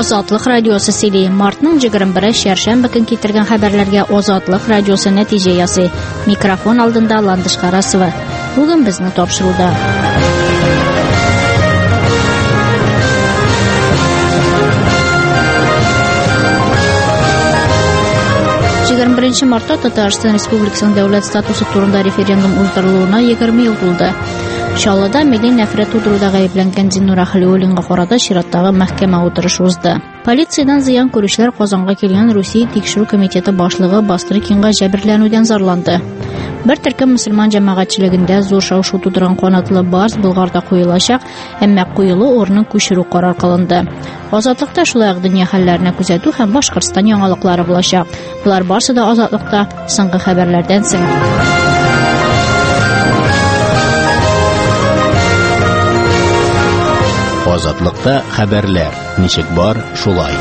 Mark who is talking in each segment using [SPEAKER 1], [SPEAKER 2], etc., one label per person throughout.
[SPEAKER 1] Озатлык радиосы сөйли. Мартның 21 шәршәмбе көн китергән хәбәрләргә Озатлык радиосы нәтиҗә ясый. Микрофон алдында Ландыш Карасова. Бүген безне тапшыруда. 21 мартта Татарстан Республикасының дәүләт статусы турында референдум уздырылуына 20 ел тулды. Шаллыда милли нәфрәт тудыруда гаепләнгән Зиннура Хәлиуллинга карата чираттагы мәхкәмә утырышы узды. Полициядан зыян күрүчеләр Казанга килгән Русия тикшерү комитеты башлыгы Бастрыкинга җәберләнүдән зарланды. Бер төркем мөселман җәмәгатьчелегендә зур шау-шу тудырган канатлы барс Булгарда куелачак, әмма куелу орнын күчерү карар кылынды. Азатлыкта шулай ук дөнья хәлләренә күзәтү һәм Башкортстан яңалыклары булачак. Булар барсы да Азатлыкта соңгы хәбәрләрдән соң.
[SPEAKER 2] Азатлыкта хәбәрләр. Ничек бар, шулай.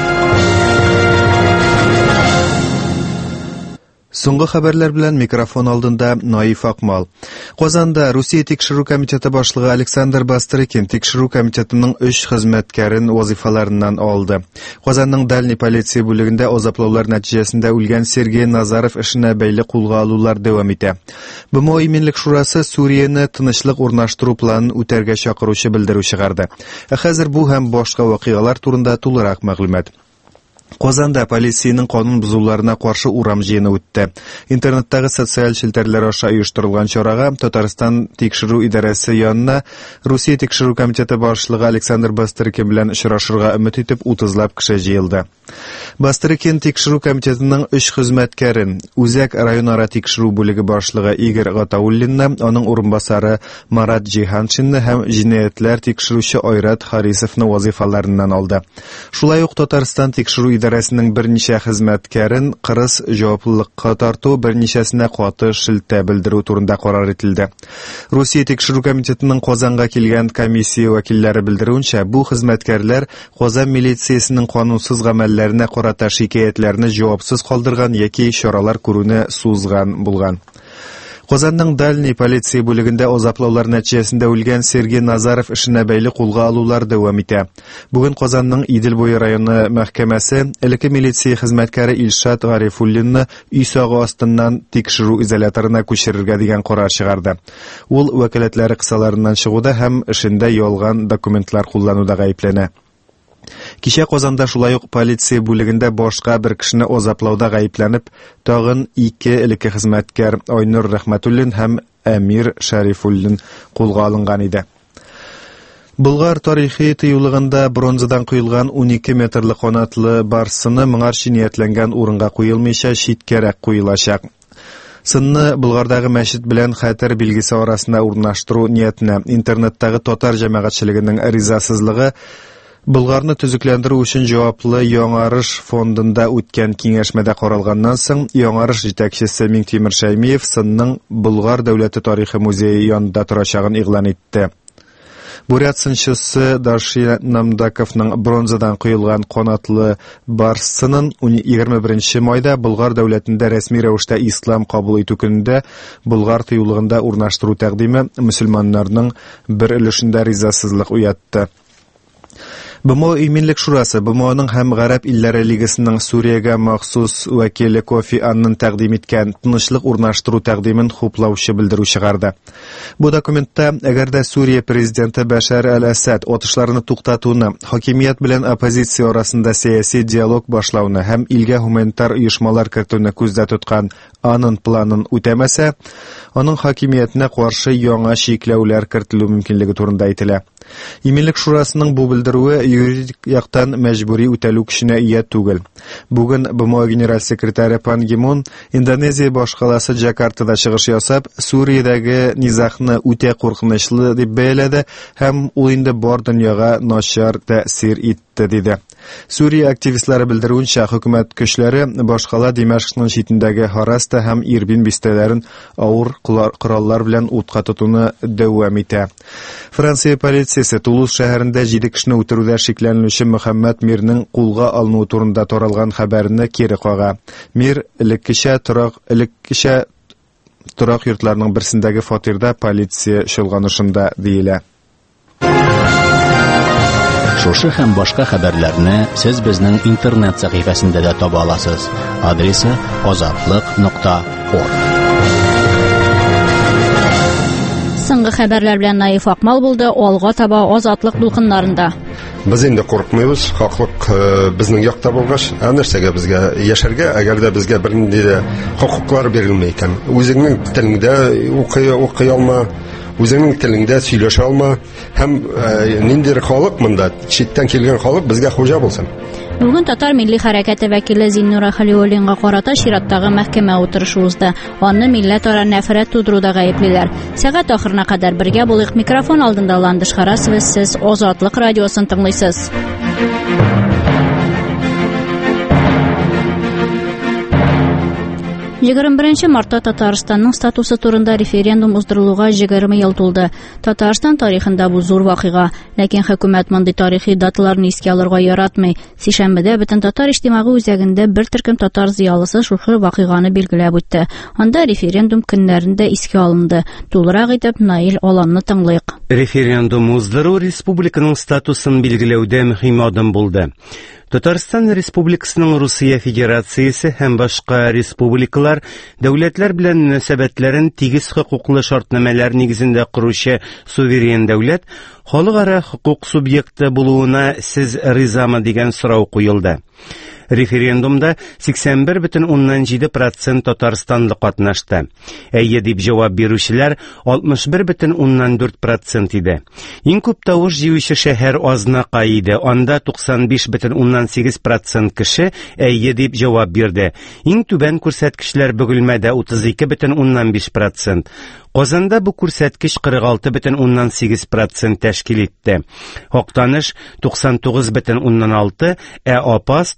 [SPEAKER 3] Соңгы хәбәрләр белән микрофон алдында Наиф Акмал. Казанда Русия тикшерү комитеты башлыгы Александр Бастрыкин тикшерү комитетының 3 хезмәткәрен вазифаларыннан алды. Казанның Дальний полиция бүлегендә азаплаулар нәтиҗәсендә үлгән Сергей Назаров эшенә бәйле кулга алулар дәвам итә. БМО Иминлек шурасы Сурияны тынычлык урнаштыру планын үтәргә чакыручы белдерү чыгарды. Хәзер бу һәм башка вакыйгалар турында тулырак мәгълүмат. Казанда полициянең канун бузуларына каршы урам җыены үтте. Интернеттагы социаль челтәрләр аша оештырылган чарага Татарстан тикшерү идарәсе янына Русия тикшерү комитеты башлыгы Александр Бастрыкин белән очрашырга өмет итеп 30лап кеше җыелды. Бастрыкин тикшерү комитетының 3 хезмәткәрен, Үзәк районара тикшерү бүлеге башлыгы Игорь Гатауллинны, аның урынбасары Марат Җиһаншинны һәм җинаятьләр тикшерүче Айрат Харисовны вазифаларыннан алды. Шулай ук Татарстан тикшерү идарәсенең берничә хезмәткәрен кырыс җаваплылыкка тарту, берничәсенә каты шелтә белдерү турында карар ителде. Русия тикшерү комитетының Казанга килгән комиссия вәкилләре белдерүенчә, бу хезмәткәрләр Казан милициясенең канунсыз гамәлләренә карата шикаятләрне җавапсыз калдырган яки чаралар күрүне сузган булган. Казанның Дальний полиция бүлегендә азаплаулар нәтиҗәсендә үлгән Сергей Назаров эшенә бәйле кулга алулар дәвам итә. Бүген Казанның Идел буе районы мәхкәмәсе элекке милиция хезмәткәре Илшат Гарифуллинны өй сагы астыннан тикшерү изоляторына күчерергә дигән карар чыгарды. Ул вәкаләтләре кысаларыннан чыгуда һәм эшендә ялган документлар куллануда гаепләнә. Кичә Казанда шулай ук полиция бүлегендә башка бер кешене азаплауда гаепләнеп, тагын 2 элекке хезмәткәр Айнур Рәхмәтуллин һәм Әмир Шәрифуллин кулга алынган иде. Болгар тарихи тыюлыгында бронзадан куелган 12 метрлы канатлы барсыны моңарчы ниятләнгән урынга куелмыйча читкәрәк куелачак. Сынны Болгардагы мәчет белән хәтер билгесе арасында урнаштыру ниятенә интернеттагы татар җәмәгатьчелегенең ризасызлыгы Болгарны төзекләндерү өчен җаваплы Яңарыш фондында үткән киңәшмәдә каралганнан соң Яңарыш җитәкчесе Миңтимер Шәймиев сынның Болгар дәүләте тарихи музее янында торачагын игълан итте. Бурят сынчысы Дарши Намдаковның бронзадан куелган канатлы барсының 21 майда Болгар дәүләтендә рәсми рәвештә ислам кабул итү көнендә Болгар тыюлыгында урнаштыру тәкъдиме мөселманнарның бер өлешендә ризасызлык уятты. БМО Иминлек шурасы БМОның һәм Гарәп илләре лигасының Суриягә махсус вәкиле Кофи Аннан тәкъдим иткән тынычлык урнаштыру тәкъдимен хуплаучы белдерү чыгарды. Бу документта, әгәр дә Сурия президенты Башар әл-Асад отышларны туктатуны, хакимият белән оппозиция арасында сәяси диалог башлауны һәм илгә гуманитар оешмалар кертүне күздә тоткан аның планын үтәмәсә, аның хакимиятенә каршы яңа чикләүләр кертелү мөмкинлеге турында әйтелә. Иминлек шурасының бу белдерүе юридик яктан мәҗбүри үтәлү көченә ия түгел. Бүген БМО генераль секретаре Пан Ги Мун Индонезия башкаласы Джакартада чыгыш ясап, Суриядәге низахны үтә куркынычлы дип бәяләде һәм ул инде бар дөньяга начар тәэсир итте диде. Сурия активистлары белдерүенчә, хөкүмәт көчләре башкала Димашкның читендәге Хараста һәм Ирбин бистәләрен авыр кораллар белән утка тотуны дәвам итә. Франция полициясе Тулуз шәһәрендә 7 кешене үтерүдә шикләнелүче Мөхәммәд Мирнең кулга алынуы турында таралган хәбәрне кире кага. Мир элеккечә торак йортларның берсендәге фатирда полиция чолганышында диелә.
[SPEAKER 2] Шушы һәм башка хәбәрләрне сез безнең интернет сәхифәсендә дә таба аласыз. Адресы azatlyk.org.
[SPEAKER 1] Соңгы хәбәрләр белән Наиф Акмал булды. Алга таба Азатлык дулкыннарында.
[SPEAKER 4] Без инде курыкмыйбыз, хаклык безнең якта булгач, нәрсәгә безгә яшәргә, әгәр дә безгә бернинди дә хокуклар бирелмәй икән. Үзеңнең телеңдә укый алма, үзеңнең телеңдә сөйләшә алма, һәм нинди халык монда, читтән килгән халык безгә хуҗа булсын.
[SPEAKER 1] Бүген Татар милли хәрәкәте вәкиле Зиннура Халиуллинга карата чираттагы мәхкәмә утырышы узды. Аны милләтара нәфрәт тудыруда гаеплиләр. Сәгать ахырына кадәр бергә булыйк. Микрофон алдында Ландыш Харасова, сез Азатлык радиосын тыңлыйсыз. 21 мартта Татарстанның статусы турында референдум уздырылуга 20 ел тулды. Татарстан тарихында бу зур вакыйга, ләкин хөкүмәт мондый тарихи даталарны искә алырга яратмый. Сишәмбедә бөтен татар иҗтимагы үзәгендә бер төркем татар зыялысы шушы вакыйганы билгеләп үтте. Анда референдум көннәрендә искә алынды. Тулырак итеп Наил Аланны тыңлыйк.
[SPEAKER 5] Референдум уздыру республиканың статусын билгеләүдә мөһим адым булды. Татарстан Республикасының Русия Федерациясе һәм башка республикалар дәүләтләр белән мөнәсәбәтләрен тигез хокуклы шартнамәләр нигезендә құручы суверен дәүләт халыкара хукук субъекты булуына сез ризамы дигән сорау куелды. Референдумда 81,7% Татарстанлы катнашты. Әйе дип җавап бирүчеләр 61,4% иде. Иң күп тавыш җыючы шәһәр Азнакай иде. Анда 95,8% кеше әйе дип җавап бирде. Иң түбән күрсәткечләр Бөгелмәдә 32,5%. Казанда бу күрсәткеч 46,8% тәшкил итте. Актаныш 99,6%, Апас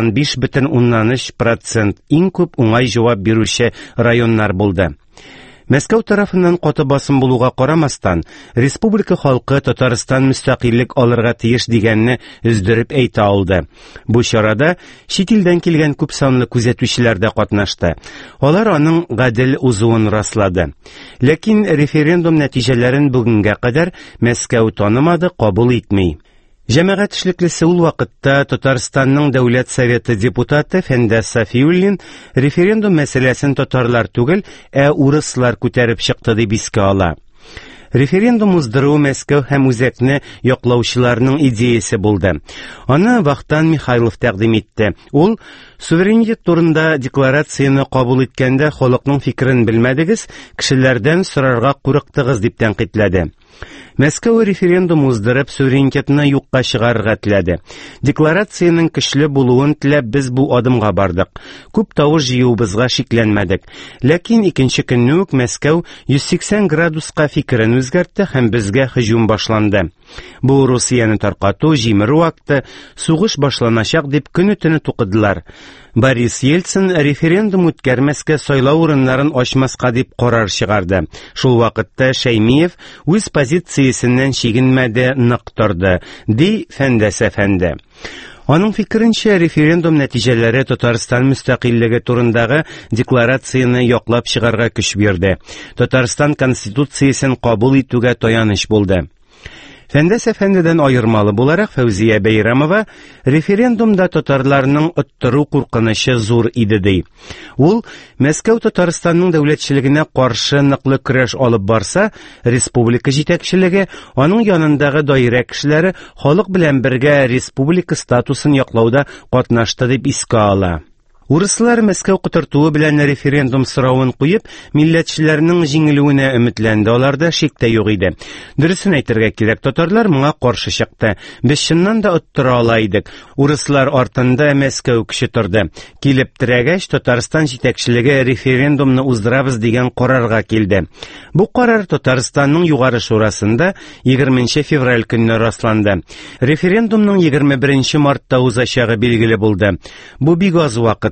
[SPEAKER 5] 95,3%. Иң күп уңай җавап бирүче районнар булды. Мәскәү тарафыннан каты басым булуга карамастан, республика халкы Татарстан мөстәкыйльлек алырга тиеш дигәнне үздереп әйтә алды. Бу чарада чит илдән килгән күп санлы күзәтүчеләр дә катнашты. Алар аның гадел узуын раслады. Ләкин референдум нәтиҗәләрен бүгенгә кадәр Мәскәү танымады, кабул итми. Җәмәгать эшлеклесе ул вакытта Татарстанның Дәүләт Советы депутаты Фәндәс Сафиуллин референдум мәсьәләсен татарлар түгел, урыслар күтәреп чыкты дип искә ала. Референдум уздыру Мәскәү һәм үзәкне яклаучыларның идеясе булды. Аны Вахтан Михайлов тәкъдим итте. Ул суверенитет турында декларацияны кабул иткәндә халыкның фикерен белмәдегез, кешеләрдән сорарга курыктыгыз дип тәнкыйтьләде. Мәскәү референдум уздырып суверенитетны юкка чыгарырга теләде. Декларацияның көчле булуын теләп без бу адымга бардык. Күп тавыш җыюыбызга шикләнмәдек. Ләкин икенче көнне үк Мәскәү 180 градуска фикерен үзгәртте һәм безгә һөҗүм башланды. Бу Русияны таркату, җимерү акты, сугыш башланачак дип көне-төне тукыдылар. Борис Ельцин референдум үткәрмәскә сайлау урыннарын ачмаска дип карар чыгарды. Шул вакытта Шәймиев үз позициясеннән чигенмәде, нык торды, ди Фәндәс әфәнде. Аның фикеренчә, референдум нәтиҗәләре Татарстан мөстәкыйльлеге турындагы декларацияны яклап чыгарга көч бирде. Татарстан конституциясен кабул итүгә таяныч булды. Фәндәс әфәндедән айырмалы буларак Фәүзия Бәйрәмова референдумда татарларның оттыру куркынычы зур иде ди. Ул Мәскәү Татарстанның дәүләтчелегенә каршы ныклы көрәш алып барса, республика җитәкчелеге аның янындагы даирә кешеләре халык белән бергә республика статусын яклауда катнашты дип искә ала. Урыслар Мәскәү кытыртуы белән референдум соравын куеп, милләтчеләрнең җиңелүенә өметләнде, аларда шик тә юк иде. Дөресен әйтергә кирәк, татарлар моңа каршы чыкты. Без чыннан да оттыра ала идек. Урыслар артында Мәскәү кеше торды. Килеп терәгәч, Татарстан җитәкчелеге референдумны уздырабыз дигән карарга килде. Бу карар Татарстанның югары шурасында 20 февраль көнне расланды. Референдумның 21 мартта узачагы билгеле булды. Бу бик аз вакыт.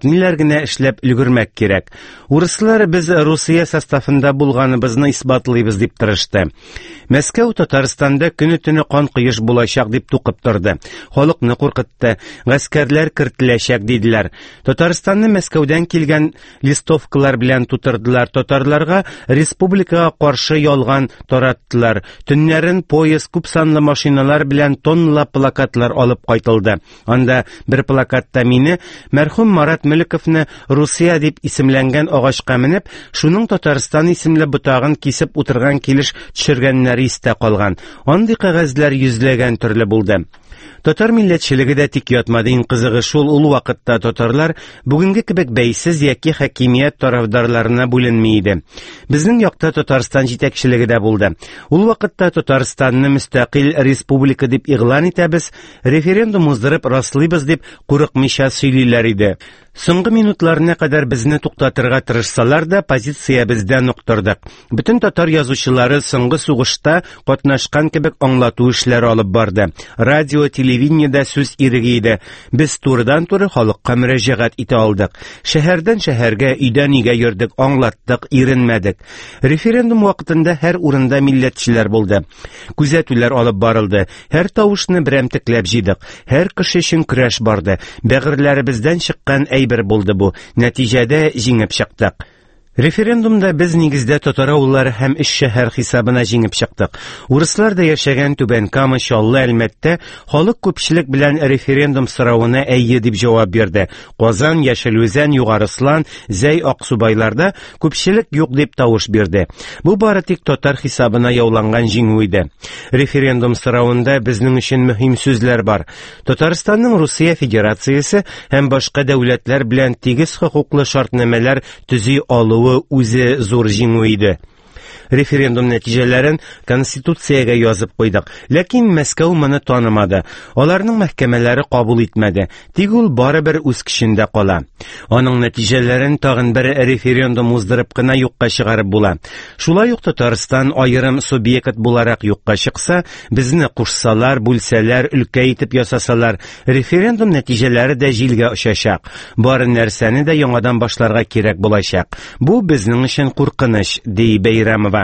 [SPEAKER 5] факт ниләр генә эшләп өлгермәк кирәк. Урыслар без Русия составында булганыбызны исбатлыйбыз дип тырышты. Мәскәү Татарстанда көне-төне кан кыеш булачак дип тукып торды. Халыкны куркытты. Гаскәрләр кертеләчәк диделәр. Татарстанны Мәскәүдән килгән листовкалар белән тутырдылар. Татарларга республикага каршы ялган тараттылар. Төннәрен поезд күп санлы машиналар белән тоннлап плакатлар алып кайтылды. Анда бер плакатта мине, мәрхүм Марат Мөлековны Русия дип исемләнгән агачка менеп, шуның Татарстан исемле ботагын кисеп утырган килеш төшергәннәре истә калган. Андый кагазлар йөзләгән төрле булды. Татар милләтчелеге дә тик ятмады. Иң кызыгы шул, ул вакытта татарлар бүгенге кебек бәйсез яки хакимият тарафдарларына бүленми иде. Безнең якта Татарстан җитәкчелеге дә булды. Ул вакытта Татарстанны мөстәкыйль республика дип игълан итәбез, референдум уздырып раслыйбыз дип курыкмыйча сөйлиләр иде. Соңгы минутларына кадәр безне туктатырга тырышсалар да, позициябездән уктырдык. Бөтен татар язучылары соңгы сугышта катнашкан кебек аңлату эшләре алып барды. Радио, телевидениедә сүз иреге иде. Без турыдан-туры халыкка мөрәҗәгать итә алдык. Шәһәрдән шәһәргә, өйдән өйгә йөрдек, аңлаттык, иренмәдек. Референдум вакытында һәр урында милләтчеләр булды. Күзәтүләр алып барылды. Һәр тавышны берәмтекләп җыйдык. Һәр кеше өчен көрәш барды. Бәгырьләребездән чыккан бер булды бу. Нәтиҗәдә җиңеп чыктык. Референдумда без нигездә татар авыллары һәм өч шәһәр хисабына җиңеп чыктык. Урыслар да яшәгән Түбән Кама, Чаллы, Әлмәттә халык күпчелек белән референдум соравына әйе дип җавап бирде. Казан, Яшелүзән, Югарыслан, Зәй, Аксубайларда күпчелек юк дип тавыш бирде. Бу бары тик татар хисабына яуланган җиңү иде. Референдум соравында безнең өчен мөһим сүзләр бар. Татарстанның Русия Федерациясе һәм башка дәүләтләр белән тигез хокуклы шартнамәләр төзи алу үзе зур җиңү иде. Референдум нәтиҗәләрен Конституциягә язып куйдык. Ләкин Мәскәү моны танымады. Аларның мәхкәмәләре кабул итмәде. Тик ул барыбер үз көчендә кала. Аның нәтиҗәләрен тагын бер референдум уздырып кына юкка чыгарып була. Шулай ук Татарстан аерым субъект буларак юкка чыкса, безне кушсалар, бүлсәләр, өлкә итеп ясасалар, референдум нәтиҗәләре дә җилгә очачак. Бары нәрсәне дә яңадан башларга кирәк булачак. Бу безнең өчен куркыныч, ди Бәйрәмова.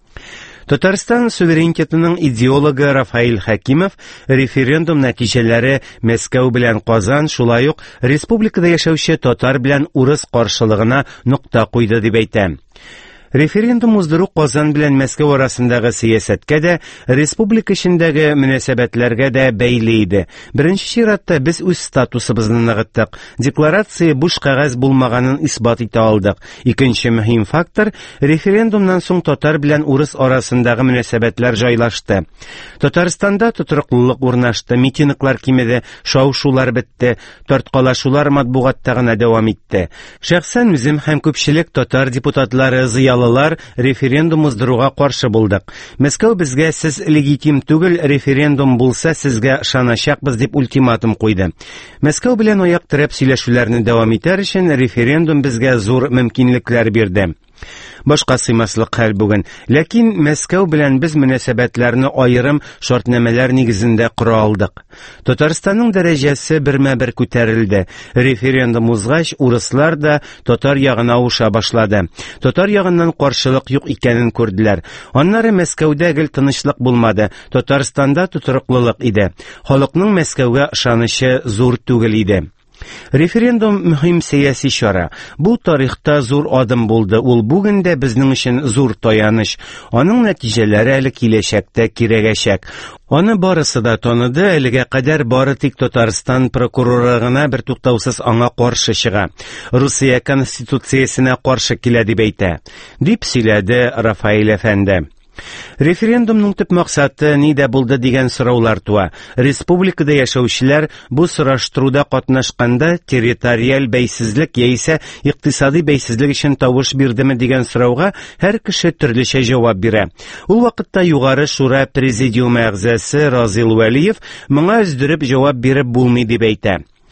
[SPEAKER 5] Татарстан суверенитетының идеологы Рафаил Хакимов референдум нәтиҗәләре Мәскәү белән Казан, шулай ук республикада яшәүче татар белән урыс каршылыгына нукта куйды дип әйтә. Референдум уздыру Казан белән Мәскәү арасындагы сәясәткә дә, республика эчендәге мөнәсәбәтләргә дә бәйле иде. Беренче чиратта без үз статусыбызны ныгыттык. Декларация буш кәгазь булмаганын исбат итә алдык. Икенче мөһим фактор — референдумнан соң татар белән урыс арасындагы мөнәсәбәтләр җайлашты. Татарстанда тотрыклылык урнашты, митинглар кимеде, шау-шулар бетте, тарткалашулар матбугатта гына дәвам итте. Шәхсән үзем һәм күпчелек татар депутатлары, зыялылар референдум уздыруга каршы булдык. Мәскәү безгә сез легитим түгел, референдум булса сезгә ышаначакбыз дип ультиматум куйды. Мәскәү белән аяк терәп сөйләшүләрне дәвам итәр өчен референдум безгә зур мөмкинлекләр бирде. Башка сыймаслык хәл бүген. Ләкин Мәскәү белән без мөнәсәбәтләрне аерым шартнамәләр нигезендә кора алдык. Татарстанның дәрәҗәсе бермә-бер күтәрелде. Референдум узгач, урыслар да татар ягына уша башлады. Татар ягыннан каршылык юк икәнен күрделәр. Аннары Мәскәүдә гел тынычлык булмады. Татарстанда тотрыклылык иде. Халыкның Мәскәүгә ышанычы зур түгел иде. Референдум мөһим сәяси чара. Бу тарихта зур адым булды. Ул бүген дә безнең өчен зур таяныч. Аның нәтиҗәләре әле киләчәктә кирәгәчәк. Аны барысы да таныды, әлегә кадәр бары тик Татарстан прокуроры гына бер туктаусыз аңа каршы чыга. Русия Конституциясенә каршы килә дип әйтә, дип сөйләде Рафаил әфәнде. Референдумның төп максаты нидә булды дигән сораулар туа. Республикада яшәүчеләр бу сораштыруда катнашканда территориаль бәйсезлек яисә икътисади бәйсезлек өчен тавыш бирдеме дигән сорауга һәр кеше төрлечә җавап бирә. Ул вакытта югары шура президиумы әгъзасы Разил Вәлиев моңа өздереп җавап биреп булмый дип әйтә.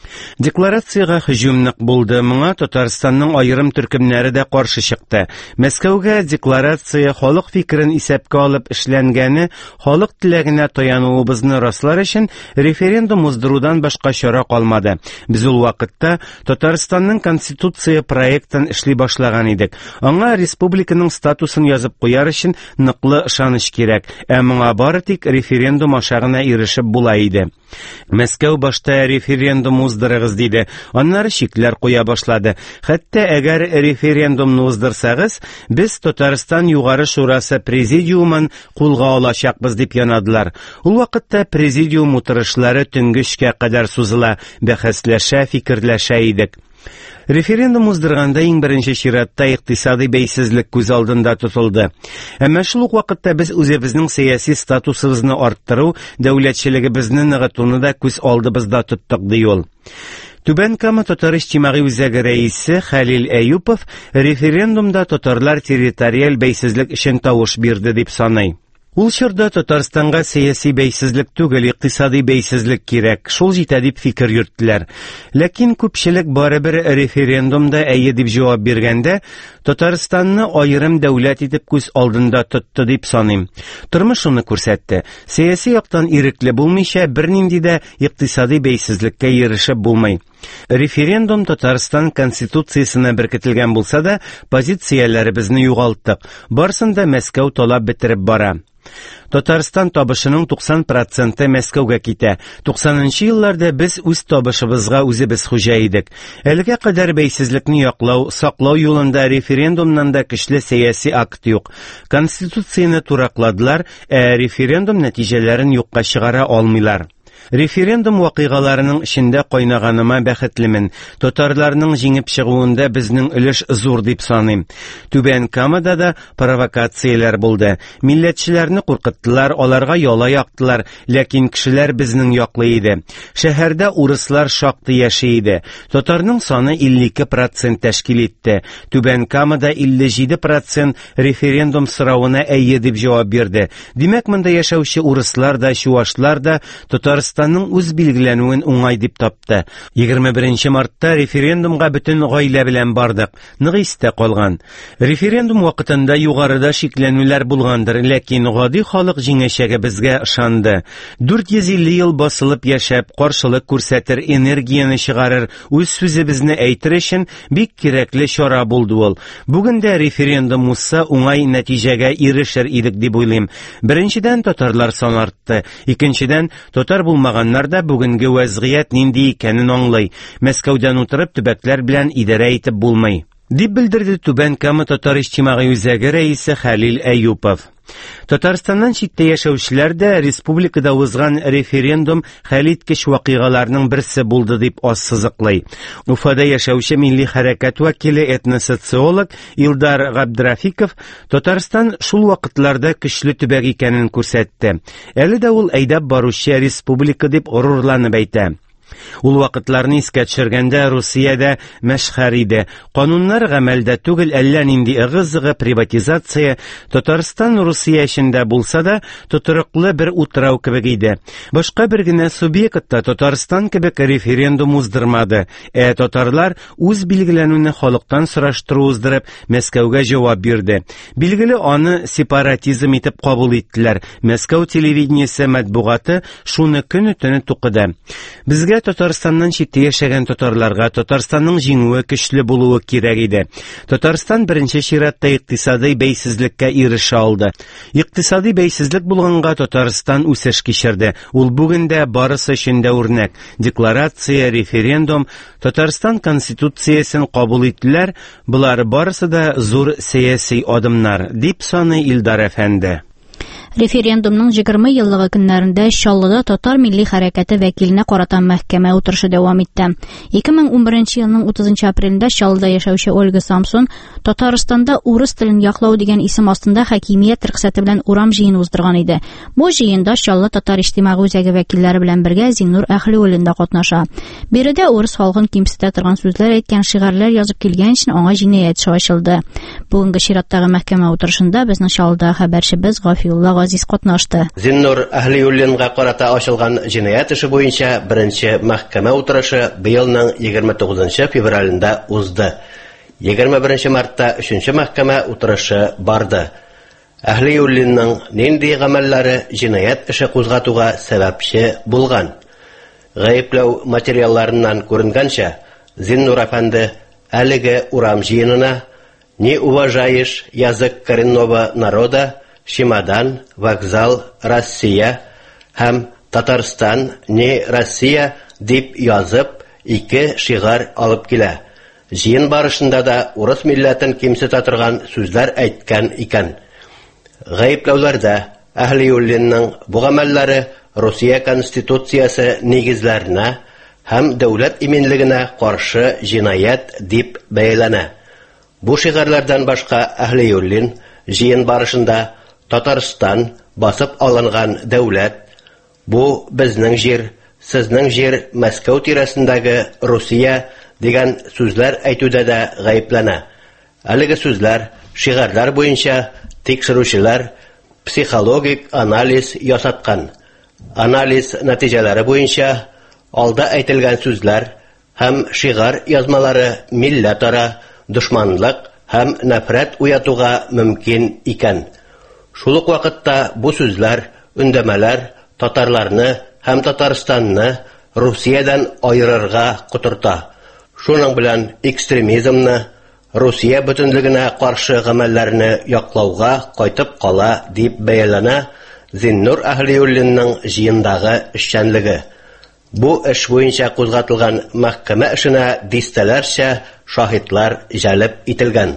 [SPEAKER 5] Декларацияга һөҗүм нык булды. Моңа Татарстанның аерым төркемнәре дә каршы чыкты. Мәскәүгә декларация халык фикерен исәпкә алып эшләнгәне, халык теләгенә таянуыбызны раслар өчен референдум уздырудан башка чара калмады. Без ул вакытта Татарстанның конституция проектын эшли башлаган идек. Аңа республиканың статусын язып куяр өчен ныклы ышаныч кирәк. Моңа бары тик референдум аша гына ирешеп була иде. Мәскәү башта референдум уздырыгыз диде. Аннары шикләр куя башлады. Хәтта әгәр референдумны уздырсагыз, без Татарстан Югары Шурасы президиумын кулга алачакбыз дип янадылар. Ул вакытта президиум утырышлары төнгечкә кадәр сузыла, бәхәсләшә, фикерләшә идек. Референдум уздырганда иң беренче чиратта икътисади бәйсезлек күз алдында тотылды. Әмма шул ук вакытта без үзебезнең сәяси статусыбызны арттыру, дәүләтчелегебезне ныгытуны да күз алдыбызда тоттык, ди ул. Түбән Кама татар иҗтимагый үзәге рәисе Хәлил Әюпов референдумда татарлар территориаль бәйсезлек өчен тавыш бирде дип саный. Ул чорда Татарстанга сәяси бәйсезлек түгел, икътисади бәйсезлек кирәк. Шул җитә дип фикер йөрттеләр. Ләкин күпчелек барыбер референдумда әйе дип җавап биргәндә, Татарстанны аерым дәүләт итеп күз алдында тотты дип саныйм. Тормыш шуны күрсәтте. Сәяси яктан ирекле булмыйча бернинди дә икътисади бәйсезлеккә ирешеп булмый. Референдум Татарстан конституциясенә беркетелгән булса да, позицияләребезне югалттык. Барсын да Мәскәү талап бетереп бара. Татарстан табышының 90% Мәскәүгә китә. 90-нчы елларда без үз табышыбызга үзебез хуҗа идек. Әлегә кадәр бәйсезлекне яклау, саклау юлында референдумнан да көчле сәяси акт юк. Конституцияне туракладылар, референдум нәтиҗәләрен юкка чыгара алмыйлар. Референдум вакыйгаларының эчендә кайнаганыма бәхетлемен. Татарларның җиңеп чыгуында безнең өлеш зур дип саныйм. Түбән Камада да провокацияләр булды. Милләтчеләрне куркыттылар, аларга яла яктылар, ләкин кешеләр безнең яклы иде. Шәһәрдә урыслар шактый яши иде. Татарның саны 52% тәшкил итте. Түбән Камада 57% референдум соравына әйе дип җавап бирде. Димәк, монда яшәүче урыслар да, чуашлар да Татарстанның үз билгеләнүен уңай дип тапты. 21 мартта референдумга бөтен гаилә белән бардык. Нык истә калган. Референдум вакытында югарыда шикләнүләр булгандыр, ләкин гади халык җиңәчәгә безгә ышанды. 450 ел басылып яшәп, каршылык күрсәтер, энергияне чыгарыр, үз сүзебезне әйтер өчен бик кирәкле чара булды ул. Бүген дә референдум узса, уңай нәтиҗәгә ирешер идек дип уйлыйм. Беренчедән, татарлар саны артты. Икенчедән, татар булмаганнар да бүгенге вазгыять нинди икәнен аңлый. Мәскәүдән утырып төбәкләр белән идарә итеп булмый, дип белдерде Түбән Кама татар иҗтимагый үзәге рәисе Хәлил Әюпов. Татарстаннан читтә яшәүчеләр дә республикада узган референдум хәлиткеч вакыйгаларның берсе булды дип ассызыклый. Уфада яшәүче милли хәрәкәт вәкиле этносоциолог Илдар Габдрафиков Татарстан шул вакытларда көчле төбәк икәнен күрсәтте. Әле дә ул әйдәп баручы республика дип горурланып әйтә. Ул вакытларны искә төшергәндә Русиядә мәшһәр иде. Кануннар гамәлдә түгел, әллә нинди ыгы-зыгы приватизация. Татарстан Русия эчендә булса да, тотрыклы бер утрау кебек иде. Башка бер генә субъектта Татарстан кебек референдум уздырмады. Татарлар үз билгеләнүне халыктан сораштыру уздырып, Мәскәүгә җавап бирде. Билгеле, аны сепаратизм итеп кабул иттеләр. Мәскәү телевидениесе матбугаты шуны көне-төне тукыды. Безгә Татарстаннан читтә яшәгән татарларга Татарстанның җиңүе көчле булуы кирәк иде. Татарстан беренче чиратта икътисади бәйсезлеккә ирешә алды. Икътисади бәйсезлек булганга Татарстан үсеш кичерде. Ул бүген дә барысы өчен дә үрнәк. Декларация, референдум, Татарстан конституциясен кабул иттеләр. Булар барысы да зур сәяси адымнар, дип саный Илдар әфәнде.
[SPEAKER 1] Референдумның 20 еллыгы көннәрендә Чаллыда татар милли хәрәкәте вәкиленә карата мәхкәмә утырышы дәвам итте. 2011 елның 30 апрелендә Чаллыда яшәүче Ольга Самсон Татарстанда урыс телен яклау дигән исем астында хакимият рөхсәте белән урам җыен уздырган иде. Бу җыенда Чаллы татар иҗтимагый үзәге вәкилләре белән бергә Зиннур Әхлиуллин да катнаша. Биредә урыс халкын кимсетә торган сүзләр әйткән шигырьләр язып килгән өчен аңа җинаять ачылды. Бүгенге чираттагы мәхкәмә утырышында безнең Чаллыда хәбәрчебез Гафиулла Абдулгазиз катнашты.
[SPEAKER 6] Зиннур Әһлиуллинга карата ачылган җинаять эше буенча беренче мәхкәмә утырышы быелның 29 февралендә узды. 21 мартта 3нче мәхкәмә утырышы барды. Әһлиуллинның нинди гамәлләре җинаять эше кузгатуга сәбәпче булган? Гаепләү материалларыннан күренгәнчә, Зиннур әфәнде әлеге урам җыенына «Не уважаешь язык коренного народа», «Чемодан», «Вокзал», «Россия» һәм «Татарстан», «Не Россия» дип язып, 2 шигар алып килә. Җыен барышында да урыс милләтен кимсетә торган сүзләр әйткән икән. Гаепләүләрдә Әһлиуллинның бу гамәлләре Русия Конституциясе нигезләренә һәм дәүләт иминлегенә каршы җинаять дип бәяләнә. Бу шигарлардан башка Әһлиуллин җыен барышында Татарстан басып алынган дәүләт, бу безнең җир, сезнең җир, Мәскәү тирәсендәге Русия дигән сүзләр әйтүдә дә гаепләнә. Әлеге сүзләр шигарлар буенча тикшерүчеләр психологик анализ ясаткан. Анализ нәтиҗәләре буенча алда әйтелгән сүзләр һәм шигар язмалары милләтара дошманлык һәм нәфрәт уятуга мөмкин икән. Шул ук вакытта бу сүзләр, өндәмәләр татарларны һәм Татарстанны Русиядән айырырга котырта. Шуның белән экстремизмны, Русия бөтенлегенә каршы гамәлләрне яклауга кайтып кала дип бәяләнә Зиннур Әһлиуллинның җыендагы эшчәнлеге. Бу эш буенча кузгатылган мәхкәмә эшенә дистәләрчә шаһидлар җәлеп ителгән.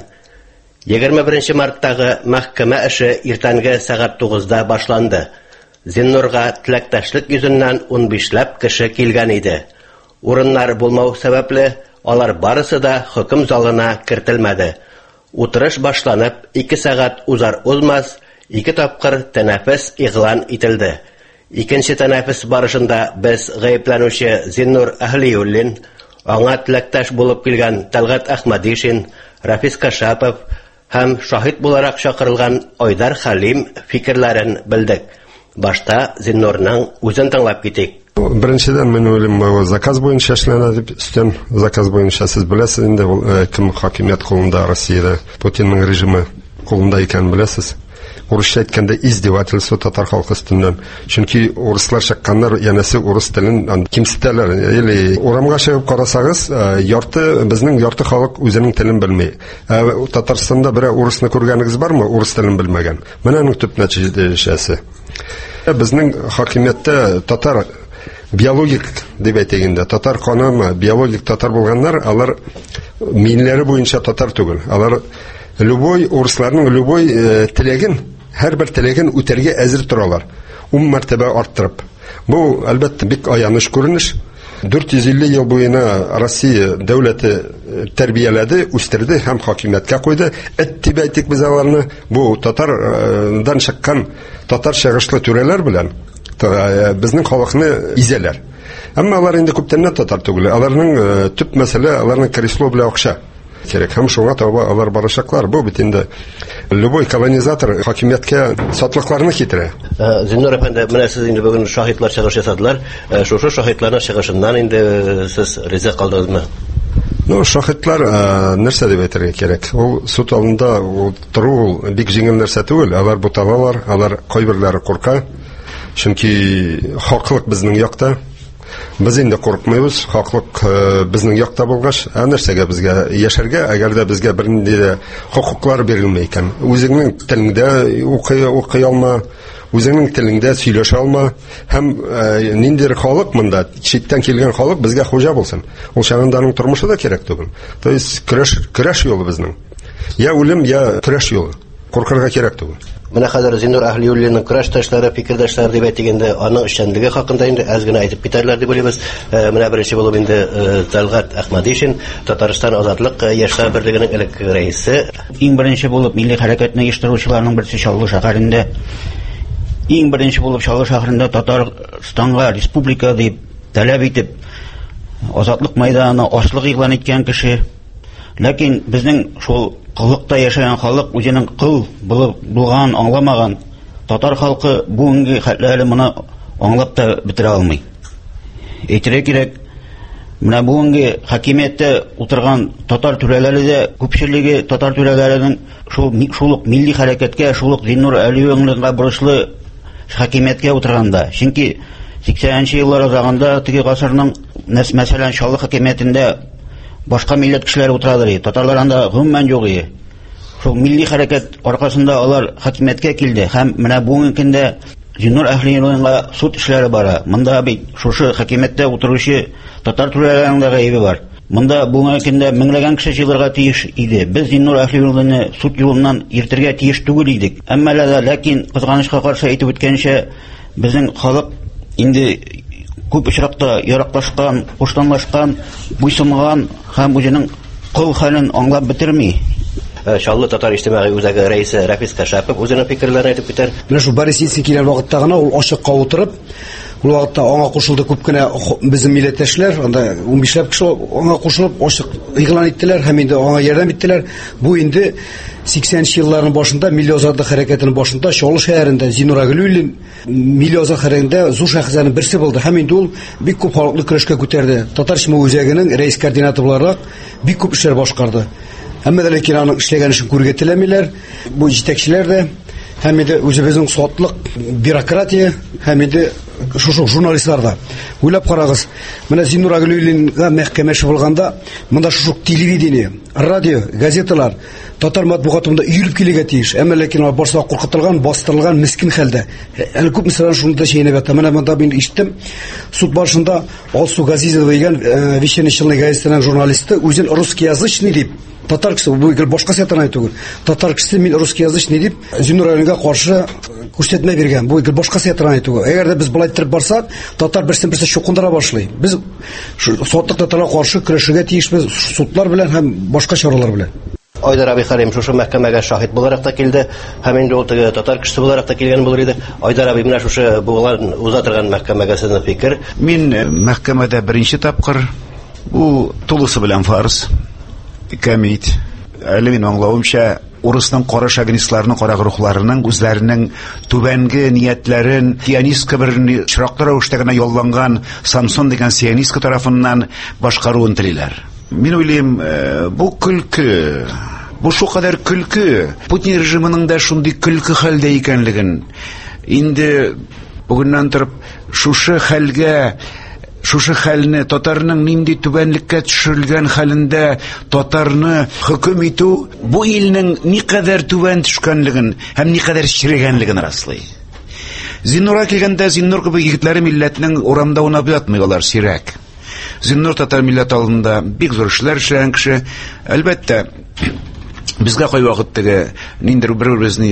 [SPEAKER 6] 21 марттагы мәхкәмә эше иртәнге сәгать 9-да башланды. Зиннурга теләктәшлек йөзеннән 15ләп кеше килгән иде. Урыннар булмау сәбәпле алар барысы да хөкем залына кертелмәде. Утырыш башланып 2 сәгать узар-узмас 2 тапкыр тәнәфес игълан ителде. Икенче тәнәфес барышында без гаепләнүче Зиннур Әһлиуллин, аңа теләктәш булып килгән Тәлгат Әхмәдишин, Рафис Кашапов һәм шаһид буларак чакырылган Айдар Халим фикерләрен белдек. Башта Зиннурның үзен тыңлап китик.
[SPEAKER 4] Беренчедән мен уйлыйм, заказ буенча эшләнә дип, өстен заказ буенча сез беләсез инде, кем хакимият кулында Россиядә, Путинның режимы кулында икән беләсез. Урысча әйткәндә издевательство татар халкы өстеннән. Чөнки урыслар чыкканнар, янәсе урыс телен кимсетәләр. Яли урамга чыгып карасагыз, безнең ярты халык үзенең телен белми. Татарстанда берәр урысны күргәнегез бармы, урыс телен белмәгән? Менә аның төп нәтиҗәсе. Безнең хакимияттә татар биологик дип әйтгәндә, татар канымы, биологик татар булганнар, алар минләре буенча татар түгел. Алар урысларның любой теләген, һәрбер теләген үтәргә әзер торалар. 10 мәртәбә арттырып. Бу әлбәттә бик аяныч күренеш. 450 ел буена Россия дәүләте тәрбияләде, үстерде һәм хакимияткә куйды. Дип әйтик без аларны, бу татардан чыккан татар чыгышлы түрәләр белән безнең халыкны изәләр. Әмма алар инде күптән татар түгел. Аларның төп мәсьәле, аларның кресло белән акча керек. Һәм шуңа таба алар барачаклар. Бу бит инде любой колонизатор хакимияткә сатлыкларны китерә.
[SPEAKER 6] Зиннур әфәнде, менә сез инде бүген шаһидлар чыгыш ясадылар. Шушы шаһидларның чыгышыннан инде сез ризык калдыгызмы?
[SPEAKER 4] Шаһидлар нәрсә дип әйтергә кирәк? Ул суд алдында тору бик җиңел нәрсә түгел. Алар буталалар, алар кайберләре курка. Чөнки хаклык безнең якта. Без инде курыкмыйбыз, хаклык безнең якта булгач, нәрсәгә безгә яшәргә, әгәр дә безгә бернинди дә хокуклар бирелмәй икән. Үзеңнең телеңдә укый алма, үзеңнең телеңдә сөйләшә алма, һәм ниндидер халык монда, читтән килгән халык безгә хуҗа булсын. Ул чагында аның тормышы да кирәк түгел. То есть көрәш юлы безнең. Я үлем, я көрәш юлы. Куркырга кирәк түгел.
[SPEAKER 6] Менә хәзер Зиннур Әһлиуллинның көрәштәшләре, фикердәшләре дип әйтгәндә, аның эшчәнлеге хакында инде әз генә әйтеп китәрләр дип уйлыйбыз. Менә беренче булып инде Тәлгат Әхмәдишин, Татарстан азатлык яшьләр берлегенең элекке рәисе.
[SPEAKER 7] Иң беренче булып милли хәрәкәтне оештыручыларның берсе Чаллы шәһәрендә, иң беренче булып Чаллы шәһәрендә Татарстанга республика дип таләп итеп, азатлык мәйданына ашлык игълан иткән кеше. Ләкин безнең шул кыллыкта яшәгән халык үзенең кыл булган, аңламаган, татар халкы бүгенге хәтле моны аңлап та бетерә алмый. Әйтергә кирәк, менә бүгенге хакимиятта утырган татар түрәләре дә күпчелеге татар түрәләренең шулык милли хәрәкәткә, шулык Зиннур Әлиевләргә бурычлы хакимияткә утырганда. Чөнки 80нче еллар азагында теге гасырның мәсәлән Чаллы хакимиятендә башка милләт кешеләре утырадыр. Татарлар анда гомумән юк иде. Шул милли хәрәкәт аркасында алар хакимияткә килде һәм менә бүгенге көндә Зиннур Әлиевләргә суд эшләре бара. Монда бит шушы хакимияттә утыручы татар түрәләренең дә гаебе бар. Монда бүгенге көндә меңләгән кеше җыелырга тиеш иде. Без Зиннур Әлиевләрне суд юлыннан иртергә тиеш түгел идек. Әмма ләкин кызганычка каршы әйтеп үткәнчә, безнең халык инде күп очракта яраклашкан, куштанлашкан, буйсынган һәм үзенең кыл хәлен аңлап бетерми.
[SPEAKER 6] Чаллы татар иҗтимагый үзәге рәисе Рафис Кашапов үзенең фикерләрен әйтеп китәр.
[SPEAKER 8] Менә шул Борис Ельцин килгән вакытта гына ул ачыкка утырып, ул вакытта аңа кушылды күп кенә безнең милләттәшләр, анда 15ләп кеше аңа кушылып ачык игълан иттеләр һәм инде аңа ярдәм иттеләр. Бу инде 80нче елларның башында милли азатлык хәрәкәтенең башында Чаллы шәһәрендә Зиннур Әлиевләр милли азатлык хәрәкәтендә зур шәхесләрнең берсе булды һәм инде ул бик күп халыклы көрәшкә күтәрде. Татар иҗтимагый үзәгенең рәис координаты буларак бик күп эшләр башкарды. Әмма дә ләкин аның эшләгән эшен күрергә теләмиләр. Бу җитәкчеләр дә һәм инде үзебезнең сотлык бюрократия һәм инде шушы журналистлар да. Уйлап карагыз, менә Зиннур Әлиевләргә мәхкәмәше булганда, монда шушы телевидение, радио, газеталар татар матбугатында өйрәп килергә тиеш. Әмма ләкин алар барса куркытылган, бастырылган мискин хәлдә. Әле күп мисаллар шунда чәйнәп ята. Менә монда мин ишеттем, суд башында Алсу Газизова дигән Вечерний газетаның журналисты үзен русскоязычный дип татар кеше бу гел башка сәтән түгел. Татар кеше мин русскоязычный дип Зиннур Әлиевләргә каршы күрсәтмә биргән. Бу гел башка сәтән түгел. Әгәр дә без булай итеп барсак, татар берсен-берсе чукындыра башлый. Без сотлык татарларга каршы көрәшергә тиешбез судлар белән һәм башка чаралар белән.
[SPEAKER 6] Айдар Абихарим шушы мәхкәмәгә шаһид буларак та килде, һәм инде ул теге татар кешесе буларак та килгән булыр иде. Айдар Аби, менә шушы бугыларын узатырган мәхкәмәгә сезнең фикер?
[SPEAKER 9] Мин мәхкәмәдә беренче тапкыр, бу тулысы белән фарс, камит. Әле мин аңлавымча, урысның кара шагинистларның, кара рухларының үзләренең түбәнге ниятләрен сионистка бер чираклы рәвештә генә ялланган Самсон дигән сионистка тарафыннан башкаруын телиләр. Мин уйлыйм, бу көлке, бу шулкадәр көлке, Путин режимының да шундый көлке хәлдә икәнлеген. Инде бүгеннән торып шушы хәлне татарның нинди түбәнлеккә төшерелгән хәлендә татарны хөкем итү бу илнең никадәр түбән төшкәнлеген һәм никадәр чирегәнлеген раслый. Зиннурга килгәндә Зиннур кебек егетләре милләтнең урамда унап ятмыйлар сирәк. Зиннур татар милләт алдында бик зур эшләр эшләгән кеше. Әлбәттә, безгә кай вакыт теге ниндер бер-беребезне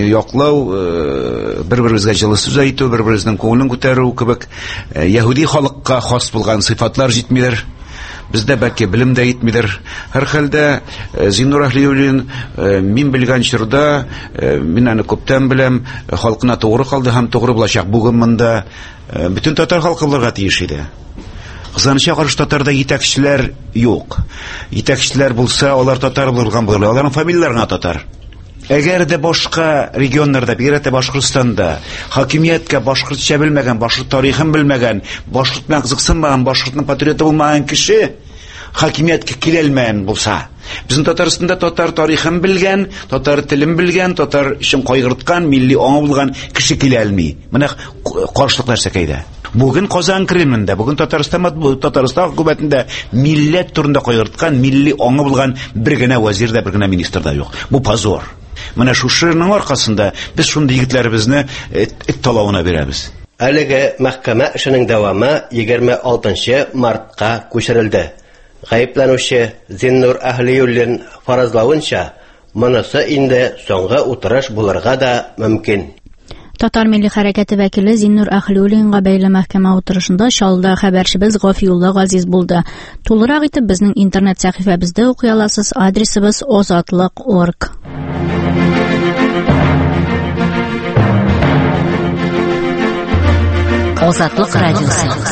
[SPEAKER 9] яклау, бер-беребезгә җылы сүз әйтү, бер-беребезнең күңелен күтәрү кебек яһуди халыкка хас булган сыйфатлар җитмидер. Бездә бәлки белем дә җитмидер. Һәр хәлдә Зиннур Әлиевләр мин белгән чорда, мин аны күптән беләм, халкына тугры калды һәм тугры булачак. Бүген монда бөтен татар халкы булырга тиеш иде. Кызганычка каршы татарда итәкчеләр юк. Итәкчеләр булса, алар татар булган булыр. Аларның фамилияләренә татар. Әгәр дә башка регионнарда, бигрәк тә Башкортстанда хакимияткә башкортча белмәгән, башкорт тарихын белмәгән, башкорт белән кызыксынмаган, башкортның патриоты булмаган кеше хакимияткә килә алмаган булса, безнең Татарстанда татар тарихын белгән, татар телен белгән, татар өчен кайгырткан, милли аңы булган кеше килә алмый. Менә каршылыклар сәкәйдә. Бүген Казан Кремлендә, бүген Татарстан хөкүмәтендә милләт турында кайгырткан, милли аңы булган бер генә вәзир дә, бер генә министр да юк. Бу позор. Менә шушының аркасында без шундый егетләребезне талавына бирәбез.
[SPEAKER 6] Әлеге мәхкәмә эшенең дәвамы 26 мартка күчерелде. Гаепләнүче Зиннур Әлиевләр фаразлавынча, монысы инде соңгы утырыш булырга да мөмкин.
[SPEAKER 1] Татар милли хәрәкәте вәкиле Зиннур Әлиевләргә бәйле мәхкәмә утырышында Чаллыда хәбәрчебез Гафиулла Газиз булды. Тулырак итеп безнең интернет сәхифәбездә укый аласыз. Адресыбыз ozatlik.org.
[SPEAKER 10] Озатлык радиосы.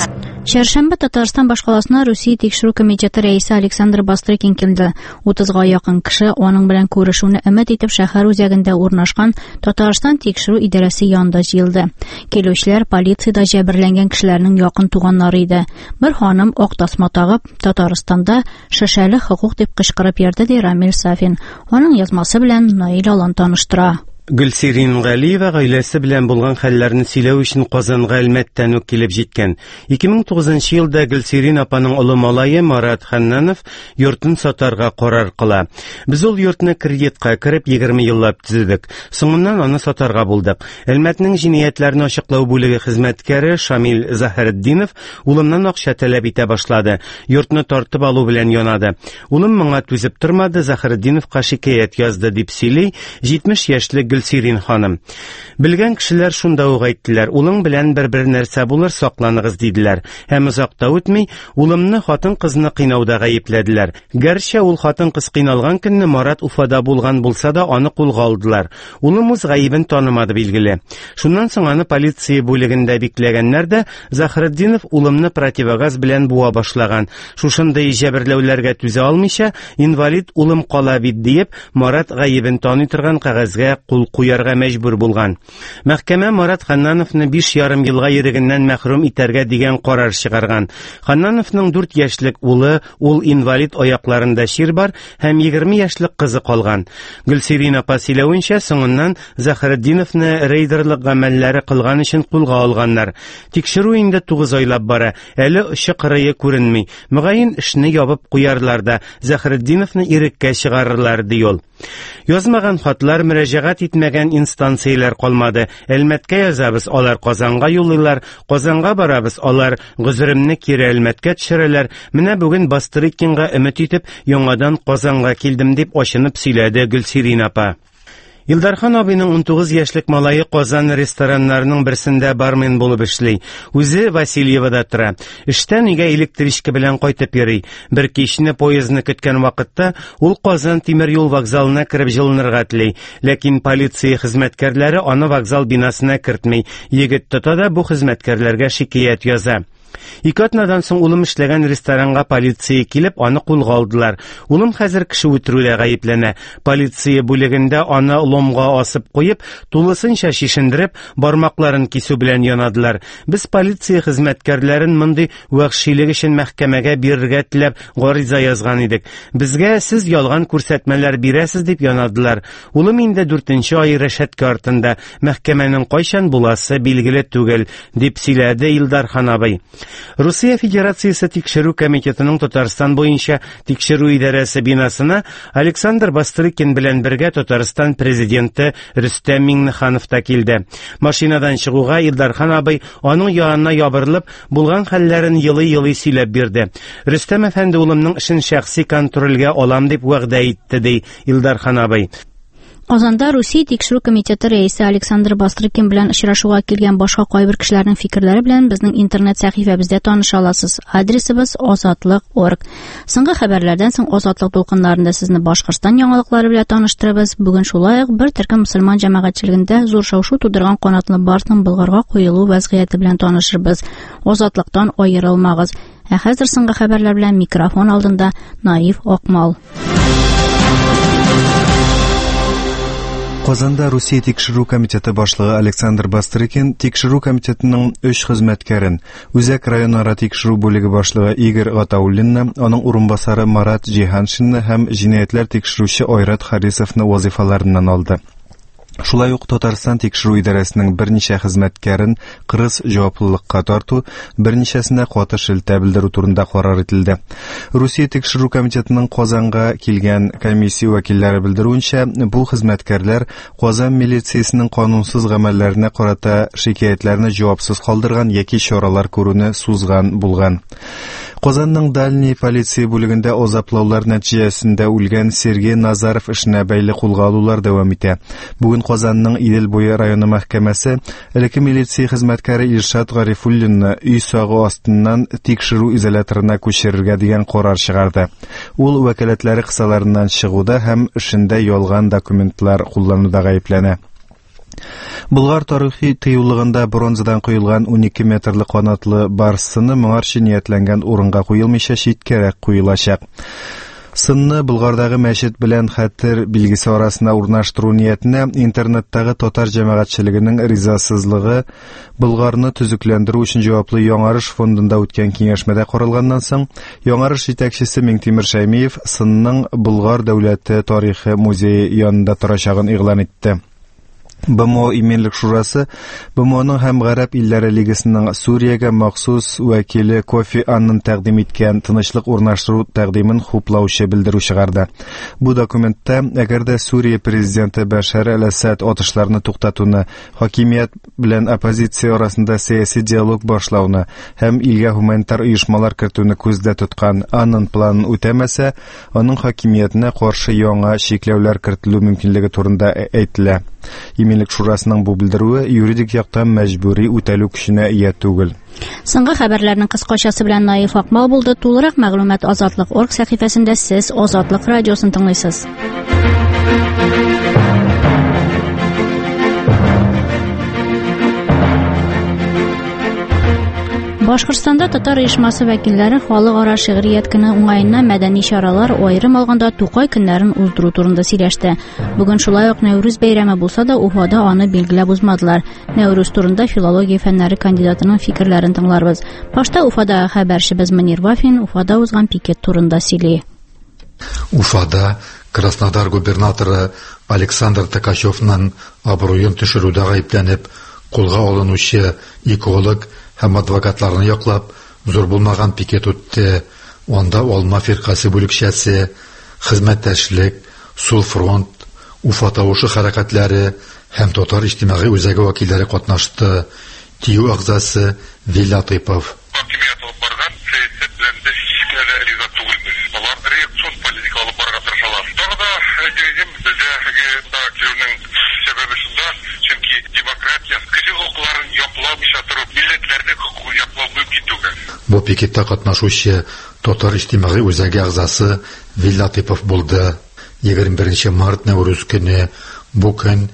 [SPEAKER 1] Çarşamba Татарстан башкаласына Русия тикшерү комитеты рәисе Александр Бастрыкин килде. 30-га якын кеше аның белән күрешүне өмет итеп шәһәр үзәгендә урнашкан Татарстан тикшерү идарәсе янында җыелды. Килүчеләр полициядә җәберләнгән кешеләрнең якын туганнары иде. Бер ханым ак тасма тагып, Татарстанда шәшәле хукук дип кычкырып йөрде ди Рамил Сафин. Аның язмасы белән Наил Алан таныштыра.
[SPEAKER 5] Гөлсирин Галиева гаиләсе белән булган хәлләрне сөйләү өчен Казанга Әлмәттән үк килеп җиткән. 2009 елда Гөлсирин апаның улы малае Марат Ханнанов йортын сатарга карар кыла. Без ул йортны кредитка кереп 20 еллап төзедек. Соңыннан аны сатарга булдык. Әлмәтнең җинаятләрне ачыклау бүлеге хезмәткәре Шамил Заһретдинов улымнан акча таләп итә башлады. Йортны тартып алу белән янады. Улым моңа түзеп тормады, Заһретдиновка шикаят язды дип сөйли 70 яшьлек Гөлсирин ханым. Белгән кешеләр шунда ук әйттеләр, улың белән бер нәрсә булыр, сакланыгыз диделәр. Һәм озакта үтми, улымны хатын-кызны кыйнауда гаепләделәр. Гәрчә ул хатын-кыз кыйналган көнне Марат Уфада булган булса да, аны кулга алдылар. Улым үз гаебен танымады билгеле. Шуннан соң аны полиция бүлегендә бикләгәннәр дә, Заһретдинов улымны противогаз белән буа башлаган. Шушындай җәберләүләргә түзә алмыйча, инвалид улым кала бит диеп, Марат гаебен таный торган кәгазьгә куярга мәҗбүр булган. Мәхкәмә Марат Ханнановны 5,5 елга ирегеннән мәхрүм итәргә дигән карар чыгарган. Ханнановның 4 яшьлек улы, ул инвалид, аякларында шир бар һәм 20 яшьлек кызы калган. Гөлсирин апа сөйләвенчә, соңыннан Заһретдиновны рейдерлык гамәлләре кылган өчен кулга алганнар. Тикшерү инде 9 айлап бара. Әле очы-кырые күренми. Мөгаен эшне ябып куярлар да Заһретдиновны иреккә чыгарырлар ди ул. Язмаган хатлар, мөрәҗәгать итмәгән инстанцияләр калмады. Әлмәткә язабыз, алар Казанга юллыйлар. Казанга барабыз, алар гызрымны кире Әлмәткә төшерәләр. Менә бүген Бастрыкинга өмет итеп, яңадан Казанга килдем дип ачынып сөйләде Гөлсирин апа. Илдархан абыйның 19 яшьлек малае Казан рестораннарының берсендә бармен булып эшли. Үзе Васильевада тора. Эштән өйгә электричка белән кайтып йөри. Бер кичне поездны көткән вакытта ул Казан тимер юл вокзалына кереп җылынырга тели. Ләкин полиция хезмәткәрләре аны вокзал бинасына кертми. Егет тота да бу хезмәткәрләргә шикаят яза. 2 атнадан соң улым эшләгән ресторанга полиция килеп, аны кулга алдылар. Улым хәзер кеше үтерүдә гаепләнә. Полиция бүлегендә аны ломга асып куеп, тулысынча шишендереп, бармакларын кисү белән янадылар. Без полиция хезмәткәрләрен мондый вәхшилек өчен мәхкәмәгә бирергә теләп гариза язган идек. Безгә сез ялган күрсәтмәләр бирәсез дип янадылар. Улым инде 4нче ай рәшәткә артында. Мәхкәмәнең кайчан буласы билгеле түгел, дип сөйләде Илдархан абый. Русия Федерациясе тикшерү комитетының Татарстан буенча тикшерү идарәсе бинасына Александр Бастрыкин белән бергә Татарстан президенты Рөстәм Миңнеханов та килде. Машинадан чыгуга Илдархан абый аның янына ябырылып, булган хәлләрен елый-елый сөйләп бирде. Рөстәм әфәнде, улымның эшен шәхси контрольгә алам дип вәгъдә итте, ди Илдархан абый.
[SPEAKER 1] Казанда Русия тикшерү комитеты рәисе Александр Бастрыкин белән очрашуга килгән башка кайбер кешеләрнең фикерләре белән безнең интернет сәхифәбездә таныша аласыз. Адресыбыз azatlык.org. Соңгы хәбәрләрдән соң Азатлык дулкыннарында сезне Башкортстан яңалыклары белән таныштырабыз. Бүген шулай ук бер төркем мөселман җәмәгатьчелегендә зур шау-шу тудырган канатлы барсның Болгарга куелу вазгыяте белән танышырбыз. Азатлыктан аерылмагыз. Ә хәзер соңгы хәбәрләр белән микрофон алдында Наив Акмал.
[SPEAKER 3] Казанда Русия тикшерү комитеты башлыгы Александр Бастрыкин тикшерү комитетының 3 хезмәткәрен, Үзәк районара тикшерү бүлеге башлыгы Игорь Гатауллинны, аның урынбасары Марат Җиһаншинны һәм җинаятьләр тикшерүче Айрат Харисовны вазифаларыннан алды. Шулай ук Татарстан тикшерү идарәсенең берничә хезмәткәрен кырыс җаваплылыкка тарту, берничәсенә каты шелтә белдерү турында карар ителде. Русия тикшерү комитетының Казанга килгән комиссия вәкилләре белдерүенчә, бу хезмәткәрләр Казан милициясенең канунсыз гамәлләренә карата шикаятләрне җавапсыз калдырган яки чаралар күрүне сузган булган. Казанның Дальний полиция бүлегендә азаплаулар нәтиҗәсендә үлгән Сергей Назаров эшенә бәйле кулга алулар дәвам итә. Бүген Казанның Идел буе районы мәхкәмәсе элекке милиция хезмәткәре Илшат Гарифуллинны өй сагы астыннан тикшерү изоляторына күчерергә дигән карар чыгарды. Ул вәкаләтләре кысаларыннан чыгуда һәм эшендә ялган документлар куллануда гаепләнә. Болгар тарихи тыюлыгында бронзадан куелган 12 метрлы канатлы барс сыны моңарчы ниятләнгән урынга куелмыйча читкәрәк куелачак. Сынны Болгардагы мәчет белән хәтер билгесе арасына урнаштыру ниятенә интернеттагы татар җәмәгатьчелегенең ризасызлыгы Болгарны төзекләндерү өчен җаваплы Яңарыш фондында үткән киңәшмәдә каралганнан соң, Яңарыш җитәкчесе Миңтимер Шәймиев сынның Болгар дәүләте тарихы музее янында торачагын игълан итте. БМО Именлек шурасы БМОның һәм Гарәп илләре лигасының Суриягә махсус вәкиле Кофи Аннан тәкъдим иткән тынычлык урнаштыру тәкъдимен хуплаучы белдерү чыгарды. Бу документта, әгәр дә Сурия президенты Башар әл-Асад атышларны туктатуны, хакимият белән оппозиция арасында сәяси диалог башлауны һәм илгә гуманитар оешмалар кертүне күздә тоткан Аннан планын үтәмәсә, аның хакимиятенә каршы яңа чикләүләр кертелү мөмкинлеге турында әйтелә. Именлек шурасының бу белдерүе юридик яктан мәҗбүри үтәлү көченә ия түгел.
[SPEAKER 1] Соңгы хәбәрләрнең кыскачасы белән Наиф Акмал булды. Тулырак мәгълүмат Азатлык.орг сәхифәсендә сез Азатлык радиосын тыңлыйсыз. Башкортстанда татар оешмасы вәкилләре халыкара шигърият көне уңаеннан мәдәни чаралар, аерым алганда Тукай көннәрен уздыру турында сөйләште. Бүген шулай ук Нәүрүз бәйрәме булса да, Уфада аны билгеләп узмадылар. Нәүрүз турында филология фәннәре кандидатының фикерләрен тыңларбыз. Башта Уфада хәбәрчебез Мөнир Вафин Уфада узган пикет турында сөйли.
[SPEAKER 10] Уфада Краснодар губернаторы Александр Такачевның абруен төшерүдә гаепләнеп, кулга алынучы эколог һәм адвокатларны яклап, зур булмаган пикет үтте. Анда Алма фиркасы бүлекчәсе, хезмәттәшлек, Сул фронт, Уфа тавышы хәрәкәтләре һәм татар иҗтимагый үзәге вәкилләре катнашты. ТИҮ әгъзасы Вилла Тыйпов. Бу пикетта катнашучы татар иҗтимагый үзәге әгъзасы Вилла Тыйпов булды. 21 март Нәүрүз көне бу көн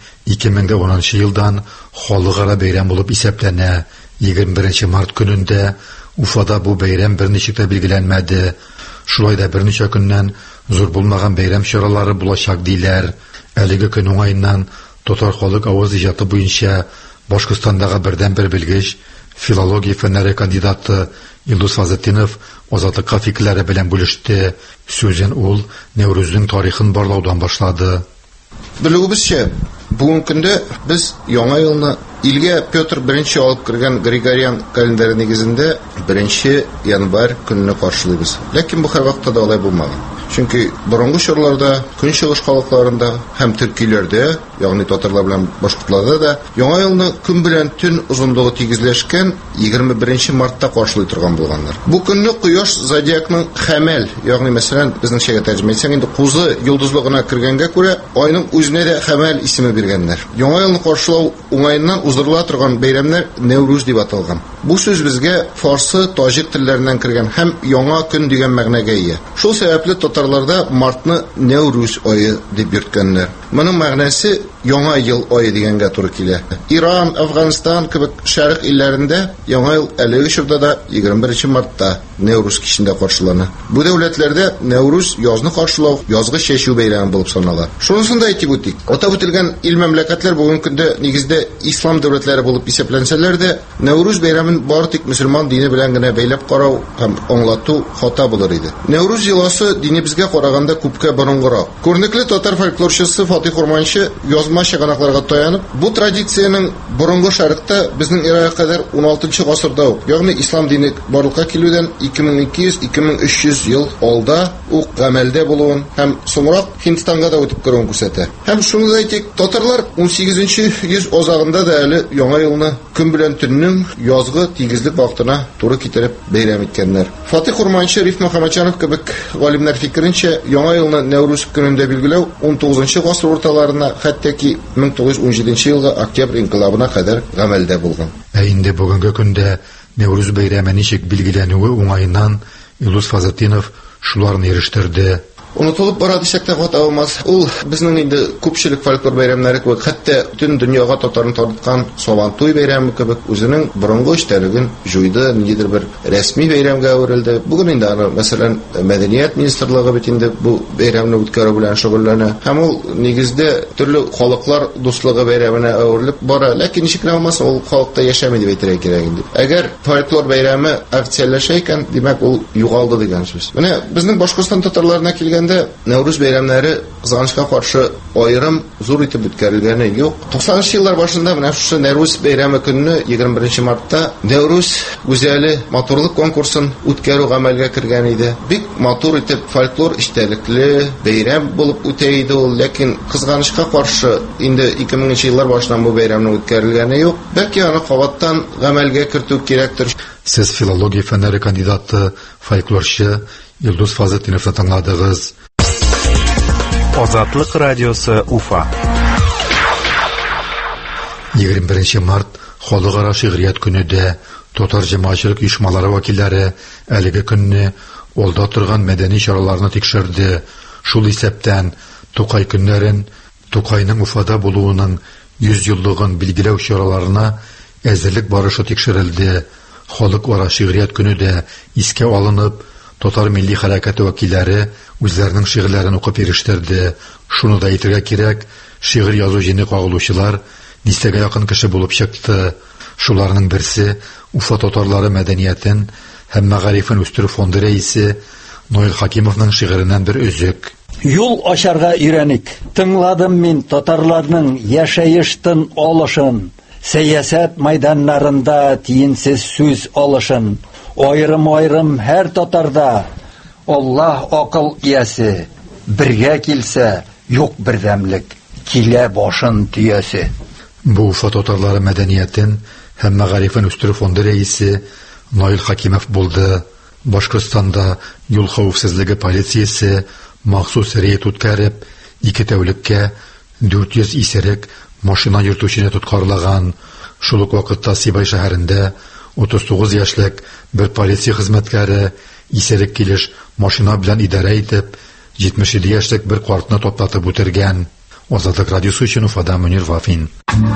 [SPEAKER 10] 2010 елдан халыкара бәйрәм булып исәпләнә. 21 март көнендә Уфада бу бәйрәм берничек тә билгеләнмәде. Шулай да берничә көннән зур булмаган бәйрәм чаралары булачак диләр. Әлеге көн уңаеннан татар халык авыз иҗаты буенча Башкортстандагы бердән-бер белгеч филология фәннәре кандидаты Илдус Фазетдинов Азатлыкка фикерләре белән бүлеште. Сүзен ул Нәүрүзнең тарихын барлаудан башлады.
[SPEAKER 11] Белүебезчә, бүгенге көндә без яңа елны илгә Петр I алып кергән Григориан календаре нигезендә 1 январь көнне каршылыйбыз. Ләкин бу һәрвакытта да алай булмаган. Чөнки борынгы чорларда, көнчыгыш халыкларында һәм төркиләрдә, ягъни татарлар белән башкортларда да яңа елны көн белән төн узынлыгы тигезләшкән 21 мартта каршылый торган булганнар. Бу көнне Кояш зодиакның хәмәл, ягъни мәсәлән, безнеңчә тәрҗемә итсәң инде кузы йолдызлыгына кергәнгә күрә, айның үзенә дә хәмәл исеме биргәннәр. Яңа елны каршылау уңаеннан уздырыла торган бәйрәмнәр Нәүрүз дип аталган. Бу сүз безгә фарсы, таҗик телләреннән кергән һәм яңа көн дигән мәгънәгә ия. Шул сәбәпле татарларда мартны Нәүрүз ае дип йөрткәннәр. Моның мәгънәсе яңа ел ае дигәнгә туры килә. Иран, Афганистан кебек шәрык илләрендә яңа ел әлеге чорда да 21 мартта Нәүрүз кичендә каршылана. Бу дәүләтләрдә Нәүрүз язны каршылау, язгы чәчү бәйрәме булып санала. Шунысын да әйтеп үтик. Атап үтелгән ил мәмләкәтләр бүгенге көндә нигездә ислам дәүләтләре булып исәпләнсәләр дә, Нәүрүз бәйрәмен бары тик мөселман дине белән генә бәйләп карау һәм аңлату хата булыр иде. Нәүрүз еласы динебезгә караганда күпкә борынгырак. Күренекле татар фольклорчысы Фатих Урманчы язма чыганакларга таянып, бу традицияның борынгы шәрыкта безнең эрага кадәр 16 гасырда ук, ягъни ислам дине барлыкка килүдән 2200-2300 ел алда ук гамәлдә булуын һәм соңрак Һиндстанга да үтеп керүен күрсәтә. Һәм шуны да әйтик, татарлар 18 йөз азагында да әле яңа елны көн белән төннең язгы тигезлек вакытына туры китереп бәйрәм иткәннәр. Фатих Урманчы, Риф Мөхәммәтҗанов кебек галимнәр фикеренчә, яңа елны Нәүрүз көнендә билгеләү 19 гасыр урталарына, хәтта ки 1917 елгы октябрь инкилабына кадәр гамәлдә булган.
[SPEAKER 10] Инде бүгенге көндә Нәүрүз бәйрәме ничек билгеләнүе уңаеннан Илдус Фазетдинов шуларны ирештерде.
[SPEAKER 11] Унутылып бара дисәк тә хата булмас. Ул безнең инде күпчелек фольклор бәйрәмнәре кебек, хәтта бөтен дөньяга татарны таныткан Сабантуй бәйрәме кебек үзенең борынгы эштәлеген җуйды, ниндидер бер рәсми бәйрәмгә әверелде. Бүген инде аны, мәсәлән, Мәдәният министрлыгы бит инде бу бәйрәмне үткәрү белән шөгыльләнә. Һәм ул нигездә төрле халыклар дуслыгы бәйрәменә әверелеп бара. Ләкин ничек кенә булмасын, ул халыкта яшәми дип әйтергә кирәк инде. Әгәр фольклор бәйрәме официальләшә икән, димәк ул югалды дигән сүз. Менә безнең Башкортстан татарларына килгәндә Нәүрүз бәйрәмнәре кызганычка каршы аерым зур итеп үткәрелгәне юк. 90-нчы еллар башында менә шушы Нәүрүз бәйрәме көнне 21 мартта Нәүрүз гүзәле матурлык конкурсын үткәрү гамәлгә кергән иде. Бик матур итеп фольклор истәлекле бәйрәм булып үтә иде ул, ләкин кызганычка каршы инде 2000-нчы еллар башыннан бу бәйрәмнең үткәрелгәне юк. Бәлки аны кабаттан гамәлгә кертү кирәктер.
[SPEAKER 10] Сез филология фәннәре кандидаты, фольклорчы Илдус Фазылетдиновны тыңладыгыз.
[SPEAKER 12] Азатлык радиосы Уфа.
[SPEAKER 10] 21 март Халыкара шигърият көнедә татар җәмәгатьчелек оешмалары вәкилләре әлеге көнне алда торган мәдәни чараларны тикшерде. Шул исәптән Тукай көннәрен, Тукайның Уфада булуының 100 еллыгын билгеләү чараларына әзерлек барышы тикшерелде. Халыкара шигърият көнедә искә алынып, татар милли хәрәкәте вәкилләре үзләренең шигырьләрен укып ирештерде. Шуны да әйтергә кирәк, шигырь язу җине кагылучылар дистәгә якын кеше булып чыкты. Шуларның берсе Уфа татарлары мәдәниятен һәм мәгарифен үстерү фонды рәисе Нойл Хакимовның шигыреннән бер өзек.
[SPEAKER 13] Юл ашарга өйрәник. Тыңладым мин татарларның яшәештен алышын, сәясәт майданнарында тиенсез сүз алышын. Айрым-айрым һәр татарда Аллаһ акыл иясе, бергә килсә, юк бердәмлек, килә башын төясе.
[SPEAKER 10] Бу Уфа татарлары мәдәниятен һәм мәгарифен үстерү фонды рәисе Нойл Хакимов булды. Башкортстанда юл хәвефсезлеге полициясе махсус рейд үткәреп, 2 тәүлеккә 400 исерек машина йөртүчене тоткарлаган. Шул ук вакытта Сибай шәһәрендә 39 яшьлек бер полиция хезмәткәре исерек килеш машина белән идарә итеп, 77 яшьлек бер картны тотлатып үтергән. Азатлык радиосы өчен Уфада Мөнир Вафин.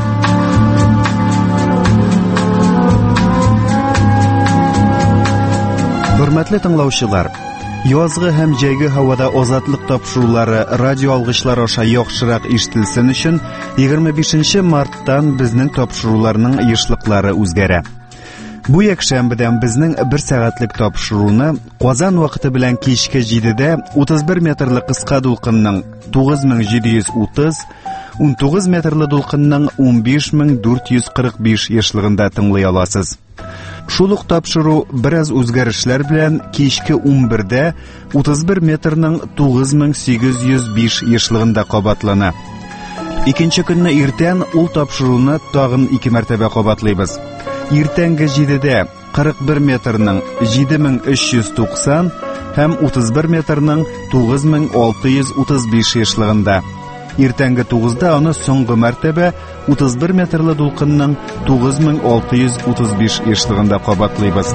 [SPEAKER 3] Хөрмәтле тыңлаучылар, язгы һәм җәйге һавада азатлык тапшырулары радио алгычлар аша яхшырак ишетелсен өчен 25 марттан безнең тапшыруларның ешлыклары үзгәрә. Бу якшәмбедән безнең 1 сәгатьлек тапшыруны Казан вакыты белән кичке 7дә 31 метрлы кыска дулкынның 9730, 19 метрлы дулкынның 15445 ешлыгында тыңлый аласыз. Шул ук тапшыру бераз үзгәрешләр белән кичке 11дә 31 метрның 9805 ешлыгында кабатлана. Икенче көнне иртән ул тапшыруны тагын 2 мәртәбә кабатлыйбыз. Иртәнге 7дә 41 метрның 7390 һәм 31 метрның 9635 ешлыгында. Иртәнге 9да аны соңгы мәртәбә 31 метрлы дулкынның 9635 ешлыгында кабатлыйбыз.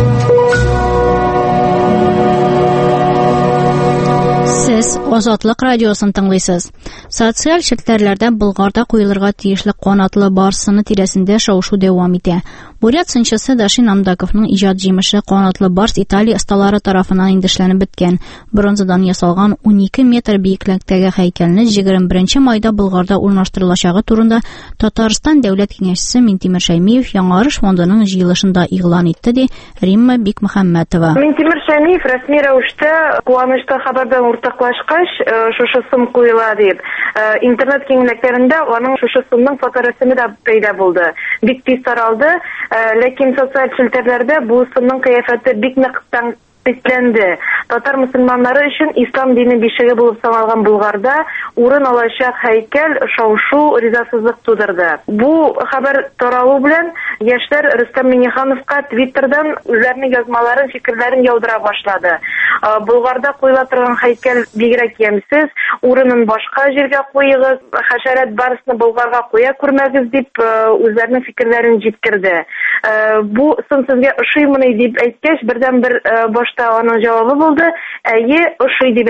[SPEAKER 1] Сез Азатлык радиосын тыңлыйсыз. Социаль челтәрләрдә Болгарда куелырга тиешле канатлы барсыны тирәсендә шау-шу дәвам итә. Бурят сынчысы Дашин Амдаковның иҗат җимеше канатлы барс Италия осталары тарафыннан индешләнеп беткән. Бронзадан ясалган 12 метр биеклектәге һәйкәлне 21 майда Болгарда урнаштырылачагы турында Татарстан дәүләт киңәшчесе Минтимер Шәймиев Яңарыш фондының җыелышында игълан итте, ди Римма Бикмөхәммәтова.
[SPEAKER 14] Минтимер Шәймиев рәсми рәвештә куанычта хәбәрдән уртаклашкач, шушы сум куела дип, интернет киңлекләрендә аның шушы сумның фоторәсеме дә пәйда булды. Бик тиз таралды. Ләкин социаль челтәрләрдә бу сумның кыяфәте бик нык тәнкыйтьләнде. Татар мөселманнары өчен ислам дине бишеге булып саналган Булгарда урын алачак һәйкәл шау-шу, ризасызлык тудырды. Бу хәбәр таралу белән яшьләр Рөстәм Миңнехановка Твиттердан үзләренең язмаларын, фикерләрен яудыра башлады. Булгарда куела торган һәйкәл бигрәк ямьсез, урынын башка җиргә куегыз, хәшәрәт барысны Булгарга куя күрмәгез дип үзләренең фикерләрен җиткерде. Бу сын сезгә ошыймыни дип әйткәч, бердән-бер башта аның җавабы булды: "Әйе, ошый" дип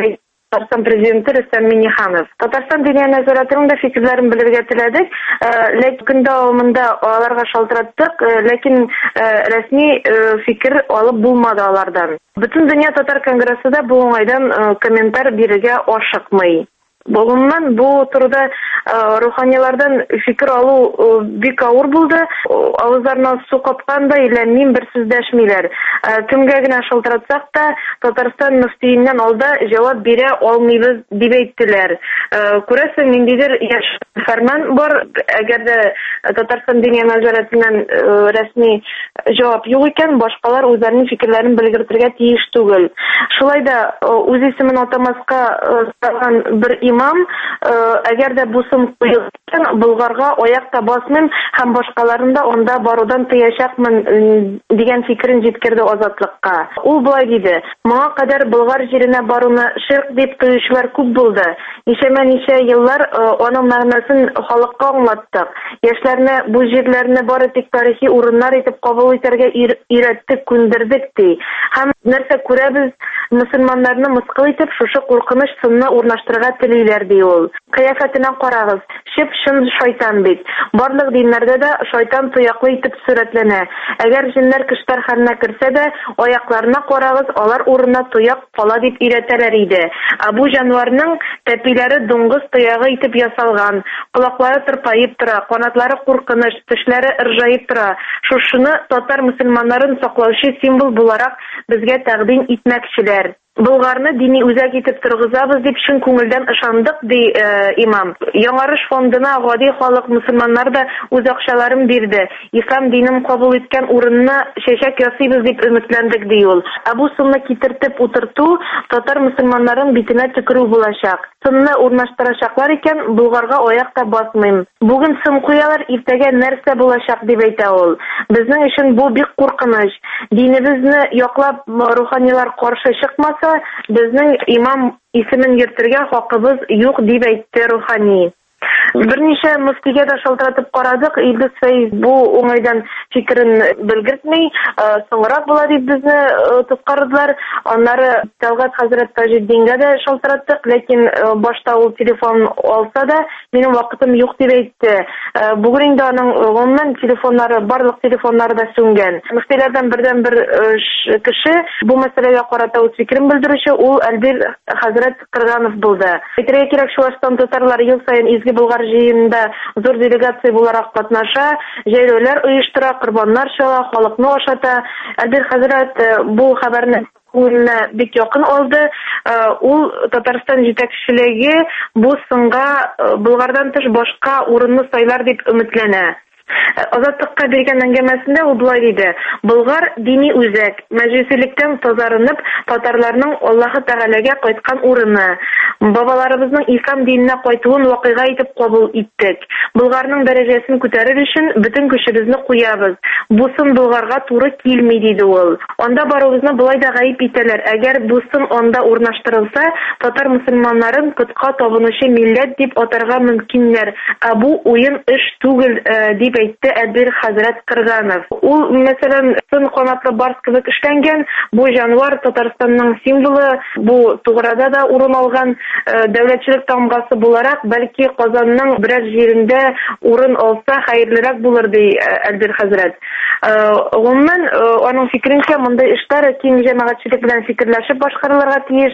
[SPEAKER 14] Татарстан президенты Рөстәм Миңнеханов. Татарстан Диния нәзаратының да фикерләрен белергә теләдек. Ләкин дәвамында аларга шалтыраттык, ләкин рәсми фикер алып булмады алардан. Бөтен дөнья татар конгрессы да бу уңайдан комментар бирергә ашыкмый. Бүгеннән бу турыда руханийлардан фикер алу бик авыр булды. Авызларына су капкандай, ләммин бер сүз дәшмиләр. Кемгә генә шалтыратсак та, Татарстан мөфтиеннән алда җавап бирә алмыйбыз дип әйттеләр. Күрәсең, ниндидер яшь фәрман бар, әгәр дә Татарстан Диния нәзаратыннан рәсми җавап юк икән, башкалар үзләренең фикерләрен белгертергә тиеш түгел. Шулай да үз исемен атамаска сарган бер имам, әгәр дә бусым куелган, Болгарга аякта басмыйм һәм башкаларында онда барудан тыячакмын дигән фикерен җиткерде Азатлыкка. Ул булай диде: "Моңа кадәр Болгар җиренә баруны ширк дип тоючылар күп булды. Ничә еллар аның мәгънәсен халыкка аңлаттык. Яшьләрне бу җирләрне бары тик тарихи урыннар итеп кабул итәргә өйрәттек, күндердек" ди. Һәм нәрсә күрәбез, мөселманнарны мыскыл итеп шушы куркыныч сынны урнаштырырга телиләр ди ул. Кыяфәтенә карагыз, чын шайтан бит. Барлык диннәрдә дә шайтан тояклы итеп сурәтләнә. Әгәр җиннәр кештәр хәленә керсә дә, аякларына карагыз, алар урынына тояк кала дип өйрәтәләр иде. Бу җанварның тәпиләре дуңгыз тоягы итеп ясалган, колаклары тырпаеп тора, канатлары куркыныч, тешләре ыржаеп тора. Шушыны татар мөселманнарын саклаучы символ буларак безгә тәкъдим итмәкчеләр. Болгарны дини үзәк итеп торгызабыз дип чын күңелдән ышандык, ди имам. Яңарыш фондына гади халык мөселманнар да үз акчаларын бирде. Ислам динен кабул иткән урынны чәчәк ясыйбыз дип өметләндек, ди ул. Бу сынны китертеп утырту татар мөселманнарын битенә төкерү булачак. Сынны урнаштырачаклар икән, Болгарга аякта басмыйм. Бүген сын куялар, иртәгә нәрсә булачак дип әйтә ул. Безнең өчен бу бик куркыныч. Динебезне яклап руханийлар каршы чыкмаса, безнең имам исемен йөртергә хакыбыз юк дип әйтте рухани. Берничә мөфтигә дә шалтыратып карадык, Илдус Фәйз бу уңайдан фикерен белгертми, соңрак була дип безне тоткардылар. Аннары Тәлгат хәзрәт Таҗетдингә дә шалтыраттык, ләкин башта ул телефон алса да, минем вакытым юк дип әйтте. Бүген инде аның гомумән телефоннары, барлык телефоннары да сүнгән. Мөфтиләрдән бердән бер кеше бу мәсьәләгә карата үз фикерен белдерүче ул Әлбир хәзрәт Кырганов булды. Әйтергә кирәк, Чуашстан татарлары ел саен изге Болгар җыенында зур делегация буларак катнаша, җәйләүләр оештыра, корбаннар чала, халыкны ашата. Әлбир хәзрәт бу хәбәрне күңеленә бик якын алды. Ул Татарстан җитәкчелеге бу сынга Болгардан тыш башка урынны сайлар дип өметләнә. Азатлыкка биргән әңгәмәсендә ул булай диде: "Болгар дини үзәк, мәҗүсилектән тазарынып, татарларның Аллаһы Тәгаләгә кайткан урыны. Бабаларыбызның ислам диненә кайтуын вакыйга итеп кабул иттек. Болгарның дәрәҗәсен күтәрер өчен бөтен көчебезне куябыз. Бу сын Болгарга туры килми", диде ул. Анда барыбызны булай да гаип итәләр. Әгәр бу сын анда урнаштырылса, татар мөселманнарын кытка табынучы милләт дип атарга мөмкиннәр. Бу уен эш түгел, дип әйтте Әлбир хәзрәт Кырганов. Ул, мәсәлән, сын канатлы барс кебек эшләнгән, бу җанвар Татарстанның символы, бу туграда да урын алган дәүләтчелек тамгасы буларак, бәлки Казанның берәр җирендә урын алса хәерлерәк булыр, ди Әлбир хәзрәт. Гомумән, аның фикеренчә, мондай эшләр киң җәмәгатьчелек белән фикерләшеп башкарылырга тиеш.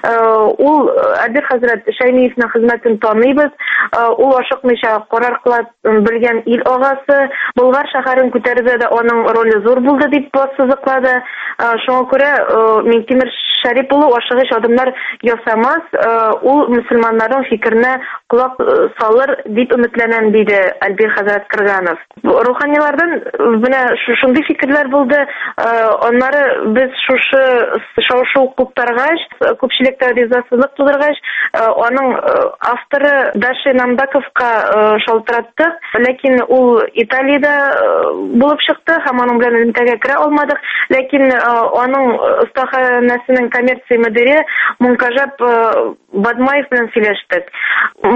[SPEAKER 14] Ул Әлбир хәзрәт Шәймиевның хезмәтен таныйбыз. Ул ашыкмыйча карар кыла белгән ил агасы. Болгар шәһәрен күтәрүдә дә аның роле зур булды дип сызыклады. Шуңа күрә Минтимер Шәрип улы ашыгыч адымнар ясамас, ул мөселманнарның фикеренә колак салыр дип өметләнәм, диде Әлбир хәзрәт Кырганов. Руханийлардан менә шундый фикерләр булды. Аннары без шушы шау-шу куптаргач, күпчелектә ризасызлык тудыргач, аның авторы Даша Намдаковка шалтыраттык, ләкин ул Италиядә булып чыкты һәм аның белән элемтәгә керә алмадык. Ләкин аның остаханәсенең коммерция мөдире Мункажап Бадмаев белән сөйләштек.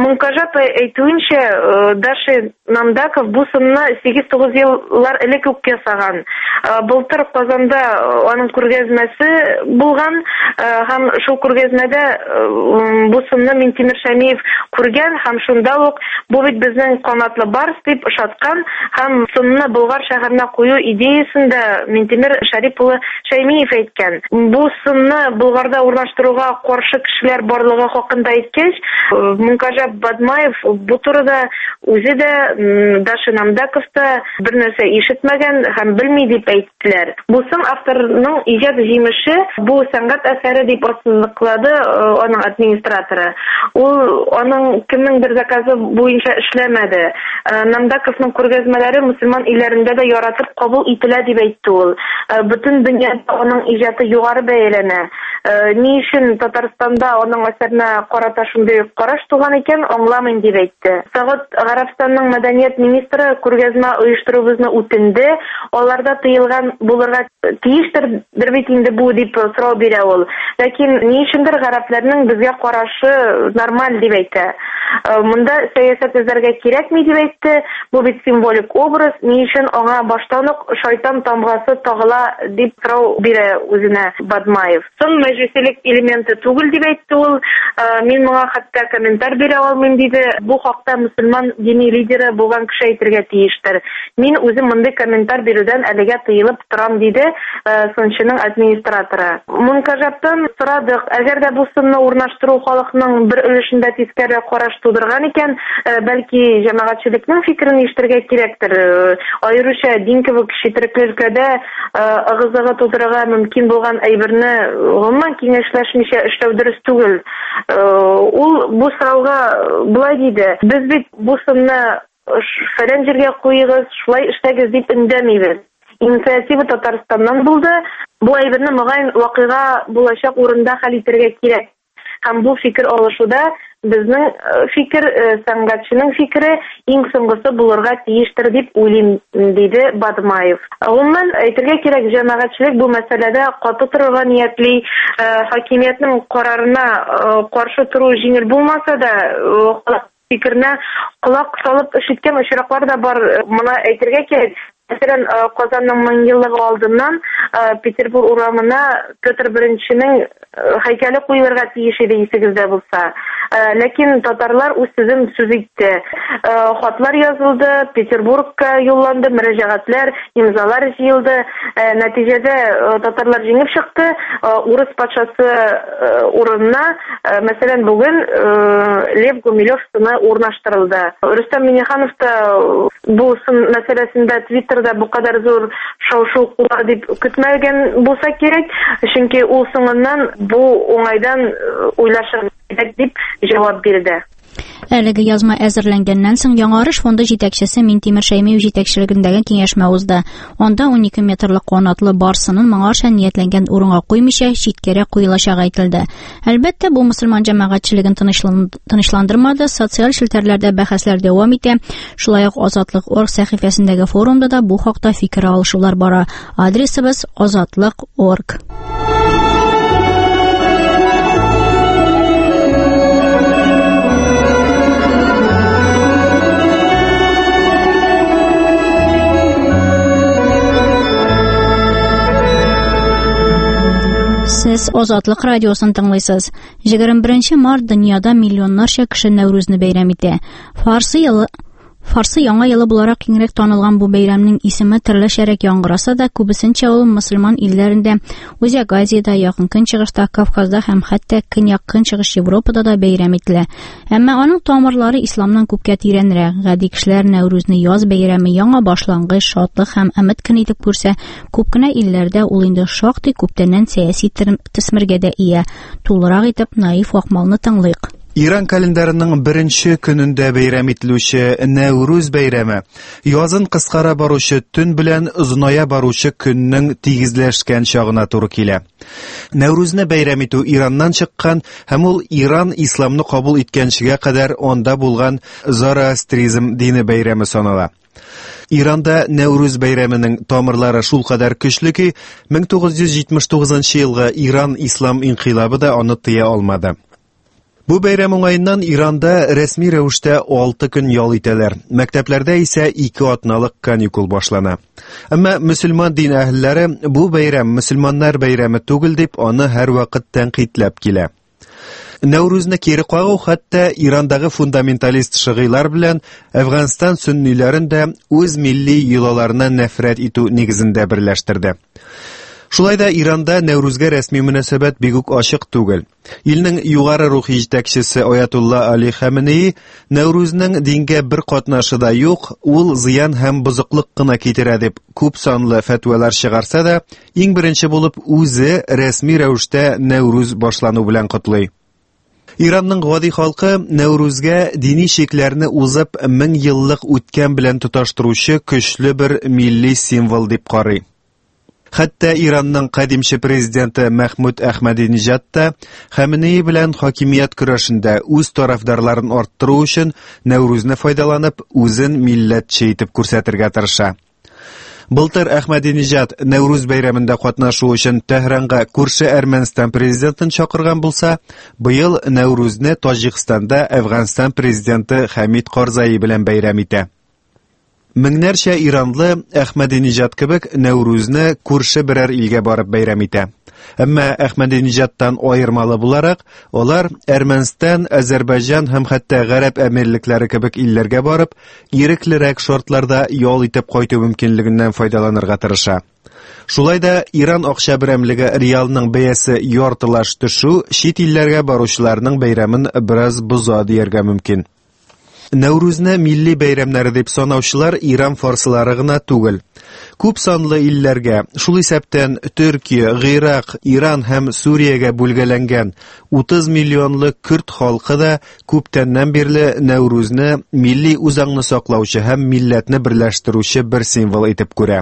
[SPEAKER 14] Мункажап әйтүенчә, Даша Намдаков бу сынны 8-9 еллар элек үк ясаган. Былтыр Казанда аның күргәзмәсе булган һәм шул күргәзмәдә бу сынны Минтимер Шәймиев күргән һәм шунда ук бу бит безнең канатлы барс дип ышаткан һәм сынны Болгар шәһәренә кую идеясын да Минтимер Шәрип улы Шәймиев әйткән. Бу сынны Болгарда урнаштыруга каршы кешеләр барлыгы хакында әйткәч, Мункажап Бадмаев бу турыда үзе дә Даша Намдаков та бер нәрсә ишетмәгән һәм белми дип әйттеләр. Бу сын авторның иҗат җимеше, бу сәнгать әсәре дип ассызыклады аның администраторы. Ул аның кемнеңдер заказы буенча эшләмәде. Намдаковның күргәзмәләре мусульман илләрендә дә яратып кабул ителә дип әйтте ул. Бөтен дөньяда аның иҗаты югары бәяләнә. Ни өчен Татарстанда аның әсәренә карата шундый караш туган икән, аңламыйм дип әйтте. Сәгать Гарәбстанның мәдәният министры күргәзмә оештырубызны үтенде. Аларда тыелган булырга тиештер бит инде бу дип сорау бирә ул. Ләкин ни өчендер гарәпләрнең безгә карашы нормаль дип әйтә. Монда сәясәт эзләргә кирәкми дип әйтте. Бу бит символик образ. Ни өчен аңа баштан ук шайтан тамгасы тагыла дип сорау бирә үзенә Бадмаев. Сон мәҗүсилек элементы түгел дип әйтте ул. Мин моңа хәтта комментар бирә алмыйм диде. Бу хакта мусульман дини лидеры булган кеше әйтергә тиештер. Мин үзем мондый комментар бирүдән әлегә тыелып торам диде сынчының администраторы. Мункажаптан сорадык, әгәр дә бу сынны урнаштыру халыкның бер өлешендә тискәре караш тудырган икән, бәлки җәмәгатьчелекнең фикерен ишетергә кирәктер. Аеруча дин кебек читерекләргә ыгызыгы тудырырга мөмкин булган әйберне гомумән киңәшләшмичә эшләү дөрес түгел. Ул бу сорауга булай диде: без бит бу сынны фәлән җиргә куегыз, шулай эшләгез дип өндәмибез. Инициатива Татарстаннан булды. Бу әйберне мөгаен вакыйга булачак урында хәл итәргә кирәк. Һәм бу фикер алышуда безнең фикер, сәнгатьченең фикере иң соңгысы булырга тиештер дип уйлыйм, диде Бадмаев. Гомумән әйтергә кирәк, җәмәгатьчелек бу мәсьәләдә каты торырга ниятли. Хакимиятның карарына каршы туру җиңел булмаса да, фикерне колак салып ишеткән очраклар да бар. Моны әйтергә кирәк. Мәсәлән, Казанның 1000 еллыгы алдыннан Петербург урамына Петр I-нең һәйкәле куелырга тиеш иде, исегездә булса. Ләкин татарлар үз сүзен сүз итте. Хатлар язылды, Петербургка юлланды, мөрәҗәгатьләр, имзалар җыелды. Нәтиҗәдә татарлар җиңеп чыкты. Урыс патшасы урынына, мәсәлән, бүген Лев Гумилев сыны урнаштырылды. Рөстәм Миңнеханов та бу сын мәсьәләсендә Twitterда бу кадәр зур шау-шу куар дип көтмәгән булса кирәк, чөнки ул соңыннан бу уңайдан уйлашыр дип җавап бирде.
[SPEAKER 1] Әлеге язма әзерләнгәннән соң Яңарыш фонды җитәкчесе Минтимер Шәймиев җитәкчелегендәге киңәшмә узды. Анда 12 метрлык канатлы барсынын моңарча ниятләнгән урынга куймыйча читкәрәк куелачагы әйтелде. Әлбәттә, бу мусульман җәмәгатьчелеген тынычландырмады, социаль челтәрләрдә бәхәсләр дәвам итә. Шулай ук Азатлык.орг сәхифәсендәге форумда да бу хакта фикер алышулар бара. Адресыбыз Азатлык.орг. Сез Азатлык радиосын тыңлыйсыз. 21 март дөньяда миллионнарча кеше Нәүрүзне бәйрәм итә. Фарсы яңа елы буларак киңрәк танылган бу бәйрәмнең исеме төрлечәрәк яңгыраса да, күбесенчә ул мусульман илләрендә, Үзәк Азиядә, Якын Көнчыгышта, Кавказда һәм хәтта Көньяк Көнчыгыш Европада да бәйрәм ителә. Әмма аның тамырлары исламнан күпкә тирәнрәк. Гади кешеләр Нәүрүзне яз бәйрәме, яңа башлангыч, шатлык һәм өмет көне итеп күрсә, күп кенә илләрдә ул инде шактый күптәннән сәяси төсмергә дә ия. Тулырак итеп Наиф Вакмалны тыңлыйк.
[SPEAKER 3] Иран календарының беренче көнендә бәйрәм ителүче Нәүрүз бәйрәме язын кыскара баручы төн белән озыная баручы көннең тигезләшкән чагына туры килә. Нәүрүзне бәйрәм итү Ираннан чыккан һәм ул Иран исламны кабул иткәнчегә кадәр анда булган Зороастризм дине бәйрәме санала. Иранда Нәүрүз бәйрәменең тамырлары шул кадәр көчле ки, 1979 елгы Иран ислам инкыйлабы да аны тыя алмады. Бу бәйрәм уңаеннан Иранда рәсми рәвештә 6 көн ял итәләр. Мәктәпләрдә исә 2 атналык каникул башлана. Әмма мөселман дин әһелләре бу бәйрәм мөселманнар бәйрәме түгел дип, аны һәрвакыт тәнкыйтьләп килә. Нәүрүзне кире кагу хәтта Ирандагы фундаменталист шигыйлар белән Әфганстан сөнниләрен дә үз милли йолаларына нәфрәт итү нигезендә берләштерде. Шулай да Иранда Нәүрүзгә рәсми мөнәсәбәт бик үк ачык түгел. Илнең югары рухи җитәкчесе Аятулла Али Хәменеи Нәүрүзнең дингә бер катнашы да юк, ул зыян һәм бозыклык кына китерә дип күп санлы фәтвалар чыгарса да, иң беренче булып үзе рәсми рәвештә Нәүрүз башлану белән котлый. Иранның гади халкы Нәүрүзгә дини шикләрне узып 1000 еллык үткән белән тоташтыручы көчле бер милли символ дип карый. Хәтта Иранның кадимче президенты Мәхмүд Әхмәдинеҗад та Хәменеи белән хакимият көрәшендә үз тарафдарларын арттыру өчен Нәүрүзне файдаланып, үзен милләтче итеп күрсәтергә тырыша. Былтыр Әхмәдинеҗад Нәүрүз бәйрәмендә катнашу өчен Тәһранга күрше Әрмәнстан президентын чакырган булса, быел Нәүрүзне Таҗикстанда Әфганстан президенты Хамид Карзаи белән бәйрәм итә. Меңнәрчә иранлы Әхмәдинеҗад кебек Нәүрүзне күрше берәр илгә барып бәйрәм итә. Әмма Әхмәдинеҗадтан аермалы буларак, алар Әрмәнстан, Азәрбайҗан һәм хәтта Гарәп әмирлекләре кебек илләргә барып, иреклерәк шартларда ял итеп кайту мөмкинлегеннән файдаланырга тырыша. Шулай да Иран акча берәмлеге реалның бәясе яртылаш төшү чит илләргә баручыларның бәйрәмен бераз боза дияргә мөмкин. Нәүрүзне милли бәйрәмнәре дип санаучылар Иран фарсылары гына түгел. Күп санлы илләргә, шул исәптән Төркия, Гыйрак, Иран һәм Суриягә бүлгәләнгән 30 миллионлы күрд халкы да күптәннән бирле Нәүрүзне милли үзаңны саклаучы һәм милләтне берләштерүче бер символ итеп күрә.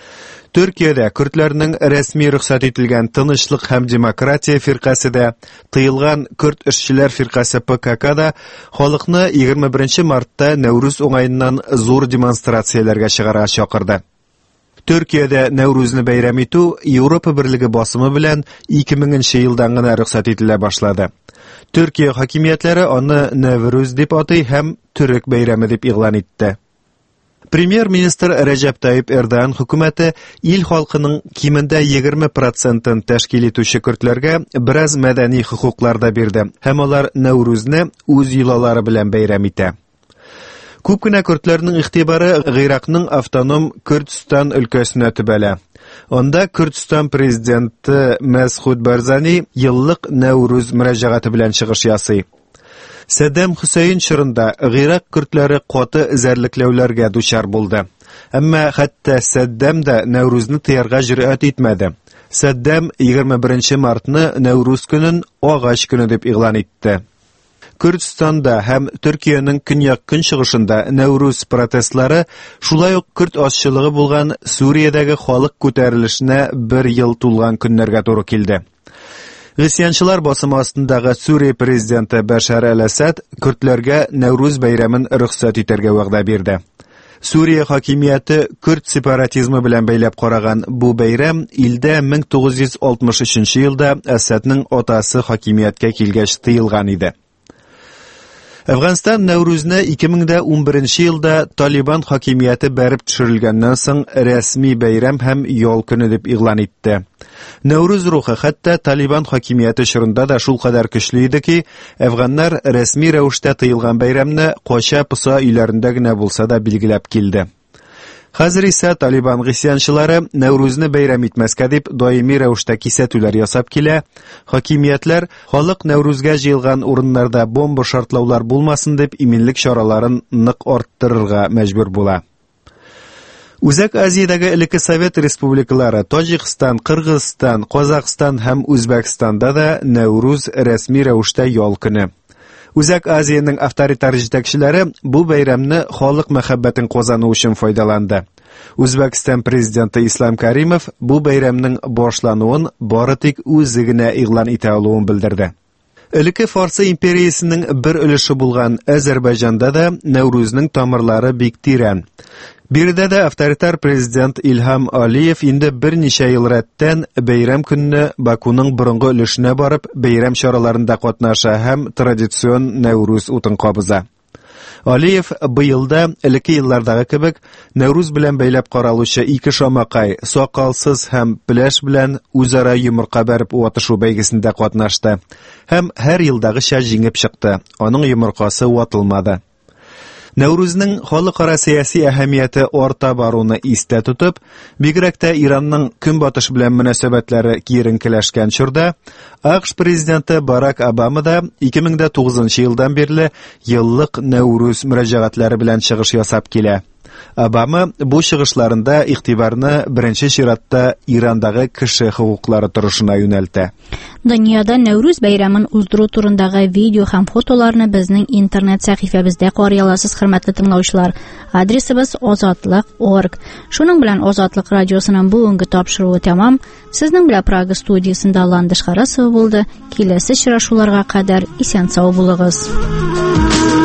[SPEAKER 3] Төркиядә көрдләрнең рәсми рөхсәт ителгән Тынычлык һәм демократия фиркасы да, тыелган Көрд эшчеләр фиркасы ПКК да халыкны 21 мартта Нәүрүз уңаеннан зур демонстрацияләргә чыгарга чакырды. Төркиядә Нәүрүзне бәйрәм итү Европа берлеге басымы белән 2000 елдан гына рөхсәт ителә башлады. Төркия хакимиятләре аны Нәврүз дип атый һәм төрек бәйрәме дип игълан итте. Премьер-министр Рәҗәп Тайип Эрдоган хөкүмәте ил халкының кимендә 20% тәшкил итүче көрдләргә бераз мәдәни хукуклар да бирде һәм алар Нәүрүзне үз йолалары белән бәйрәм итә. Күп кенә көрдләрнең игътибары Гыйракның автоном Көрдстан өлкәсенә төбәлә. Анда Көрдстан президенты Мәсгуд Барзани еллык Нәүрүз мөрәҗәгате белән чыгыш ясый. Сәддам Хусейн чорында Гыйрак көрдләре каты эзәрлекләүләргә дучар булды. Әмма хәтта Сәддам да Нәүрүзне тыярга җөрьәт итмәде. Сәддам 21 мартны Нәүрүз көнен агач көне дип игълан итте. Көрдстанда һәм Төркиянең көньяк-көнчыгышында Нәүрүз протестлары, шулай ук көрд ашчылыгы булган Суриядәге халык күтәрелешенә 1 ел тулган көннәргә туры килде. Гысьянчылар басымы астындагы Сүрия президенты Башар әл-Асад көрдләргә Нәүрүз бәйрәмен рөхсәт итәргә вәгъдә бирде. Сүрия хакимияте көрд сепаратизмы белән бәйләп караган бу бәйрәм илдә 1963 елда Асадның атасы хакимияткә килгәч тыелган иде. Әфганстан Нәүрүзне 2011 елда Талибан хакимияте бәреп төшерелгәннән соң рәсми бәйрәм һәм ял көне дип игълан итте. Нәүрүз рухы хәтта Талибан хакимияте чорында да шул кадәр көчле иде ки, әфганнар рәсми рәвештә тыелган бәйрәмне кача-пыса өйләрендә генә булса да билгеләп килде. Хәзер исә Талибан гысьянчылары Нәүрүзне бәйрәм итмәскә дип даими рәвештә кисәтүләр ясап килә. Хакимиятләр халык Нәүрүзгә җыелган урыннарда бомба шартлаулар булмасын дип иминлек чараларын нык арттырырга мәҗбүр була. Үзәк Азиядәге элекке Совет республикалары Таҗикстан, Кыргызстан, Казакстан һәм Үзбәкстанда да Нәүрүз рәсми рәвештә ял көне. Үзәк Азияның авторитар җитәкчеләре бу бәйрәмне халык мәхәббәтен казану өчен файдаланды. Үзбәкстан президенты Ислам Каримов бу бәйрәмнең башлануын бары тик үзе генә игълан итә алуын белдерде. Элекке Фарсы империясының бер өлеше булган Азәрбайҗанда да Нәүрүзнең тамырлары бик тирән. Биредә дә авторитар президент Илһам Алиев инде берничә ел рәттән бәйрәм көнне Бакуның борынгы өлешенә барып, бәйрәм чараларында катнаша һәм традицион Нәүрүз утын кабыза. Алиев быелда элекке еллардагы кебек Нәүрүз белән бәйләп каралучы ике шамакай, сакалсыз һәм пеләш белән үзара йомырка бәреп ватышу бәйгесендә катнашты һәм һәр елдагыча җиңеп чыкты. Аның йомыркасы ватылмады. Нәүрүзнең халыкара сәяси әһәмияте арта баруны истә тотып, бигрәк тә Иранның көнбатыш белән мөнәсәбәтләре киеренкеләшкән чорда, АКШ президенты Барак Обама да 2009 елдан бирле еллык Нәүрүз мөрәҗәгатьләре белән чыгыш ясап килә. Обама бу чыгышларында игътибарны беренче чиратта Ирандагы кеше хукуклары торышына юнәлтә.
[SPEAKER 1] Дөньяда Нәүрүз бәйрәмен уздыру турындагы видео һәм фотоларны безнең интернет сәхифәбездә карый аласыз, хөрмәтле тыңлаучылар. Адресыбыз azatlык.org. Шуның белән Азатлык радиосының бүгенге тапшыруы тәмам. Сезнең белән Прага студиясында Ландыш Харасова булды. Киләсе очрашуларга кадәр исән-сау булыгыз.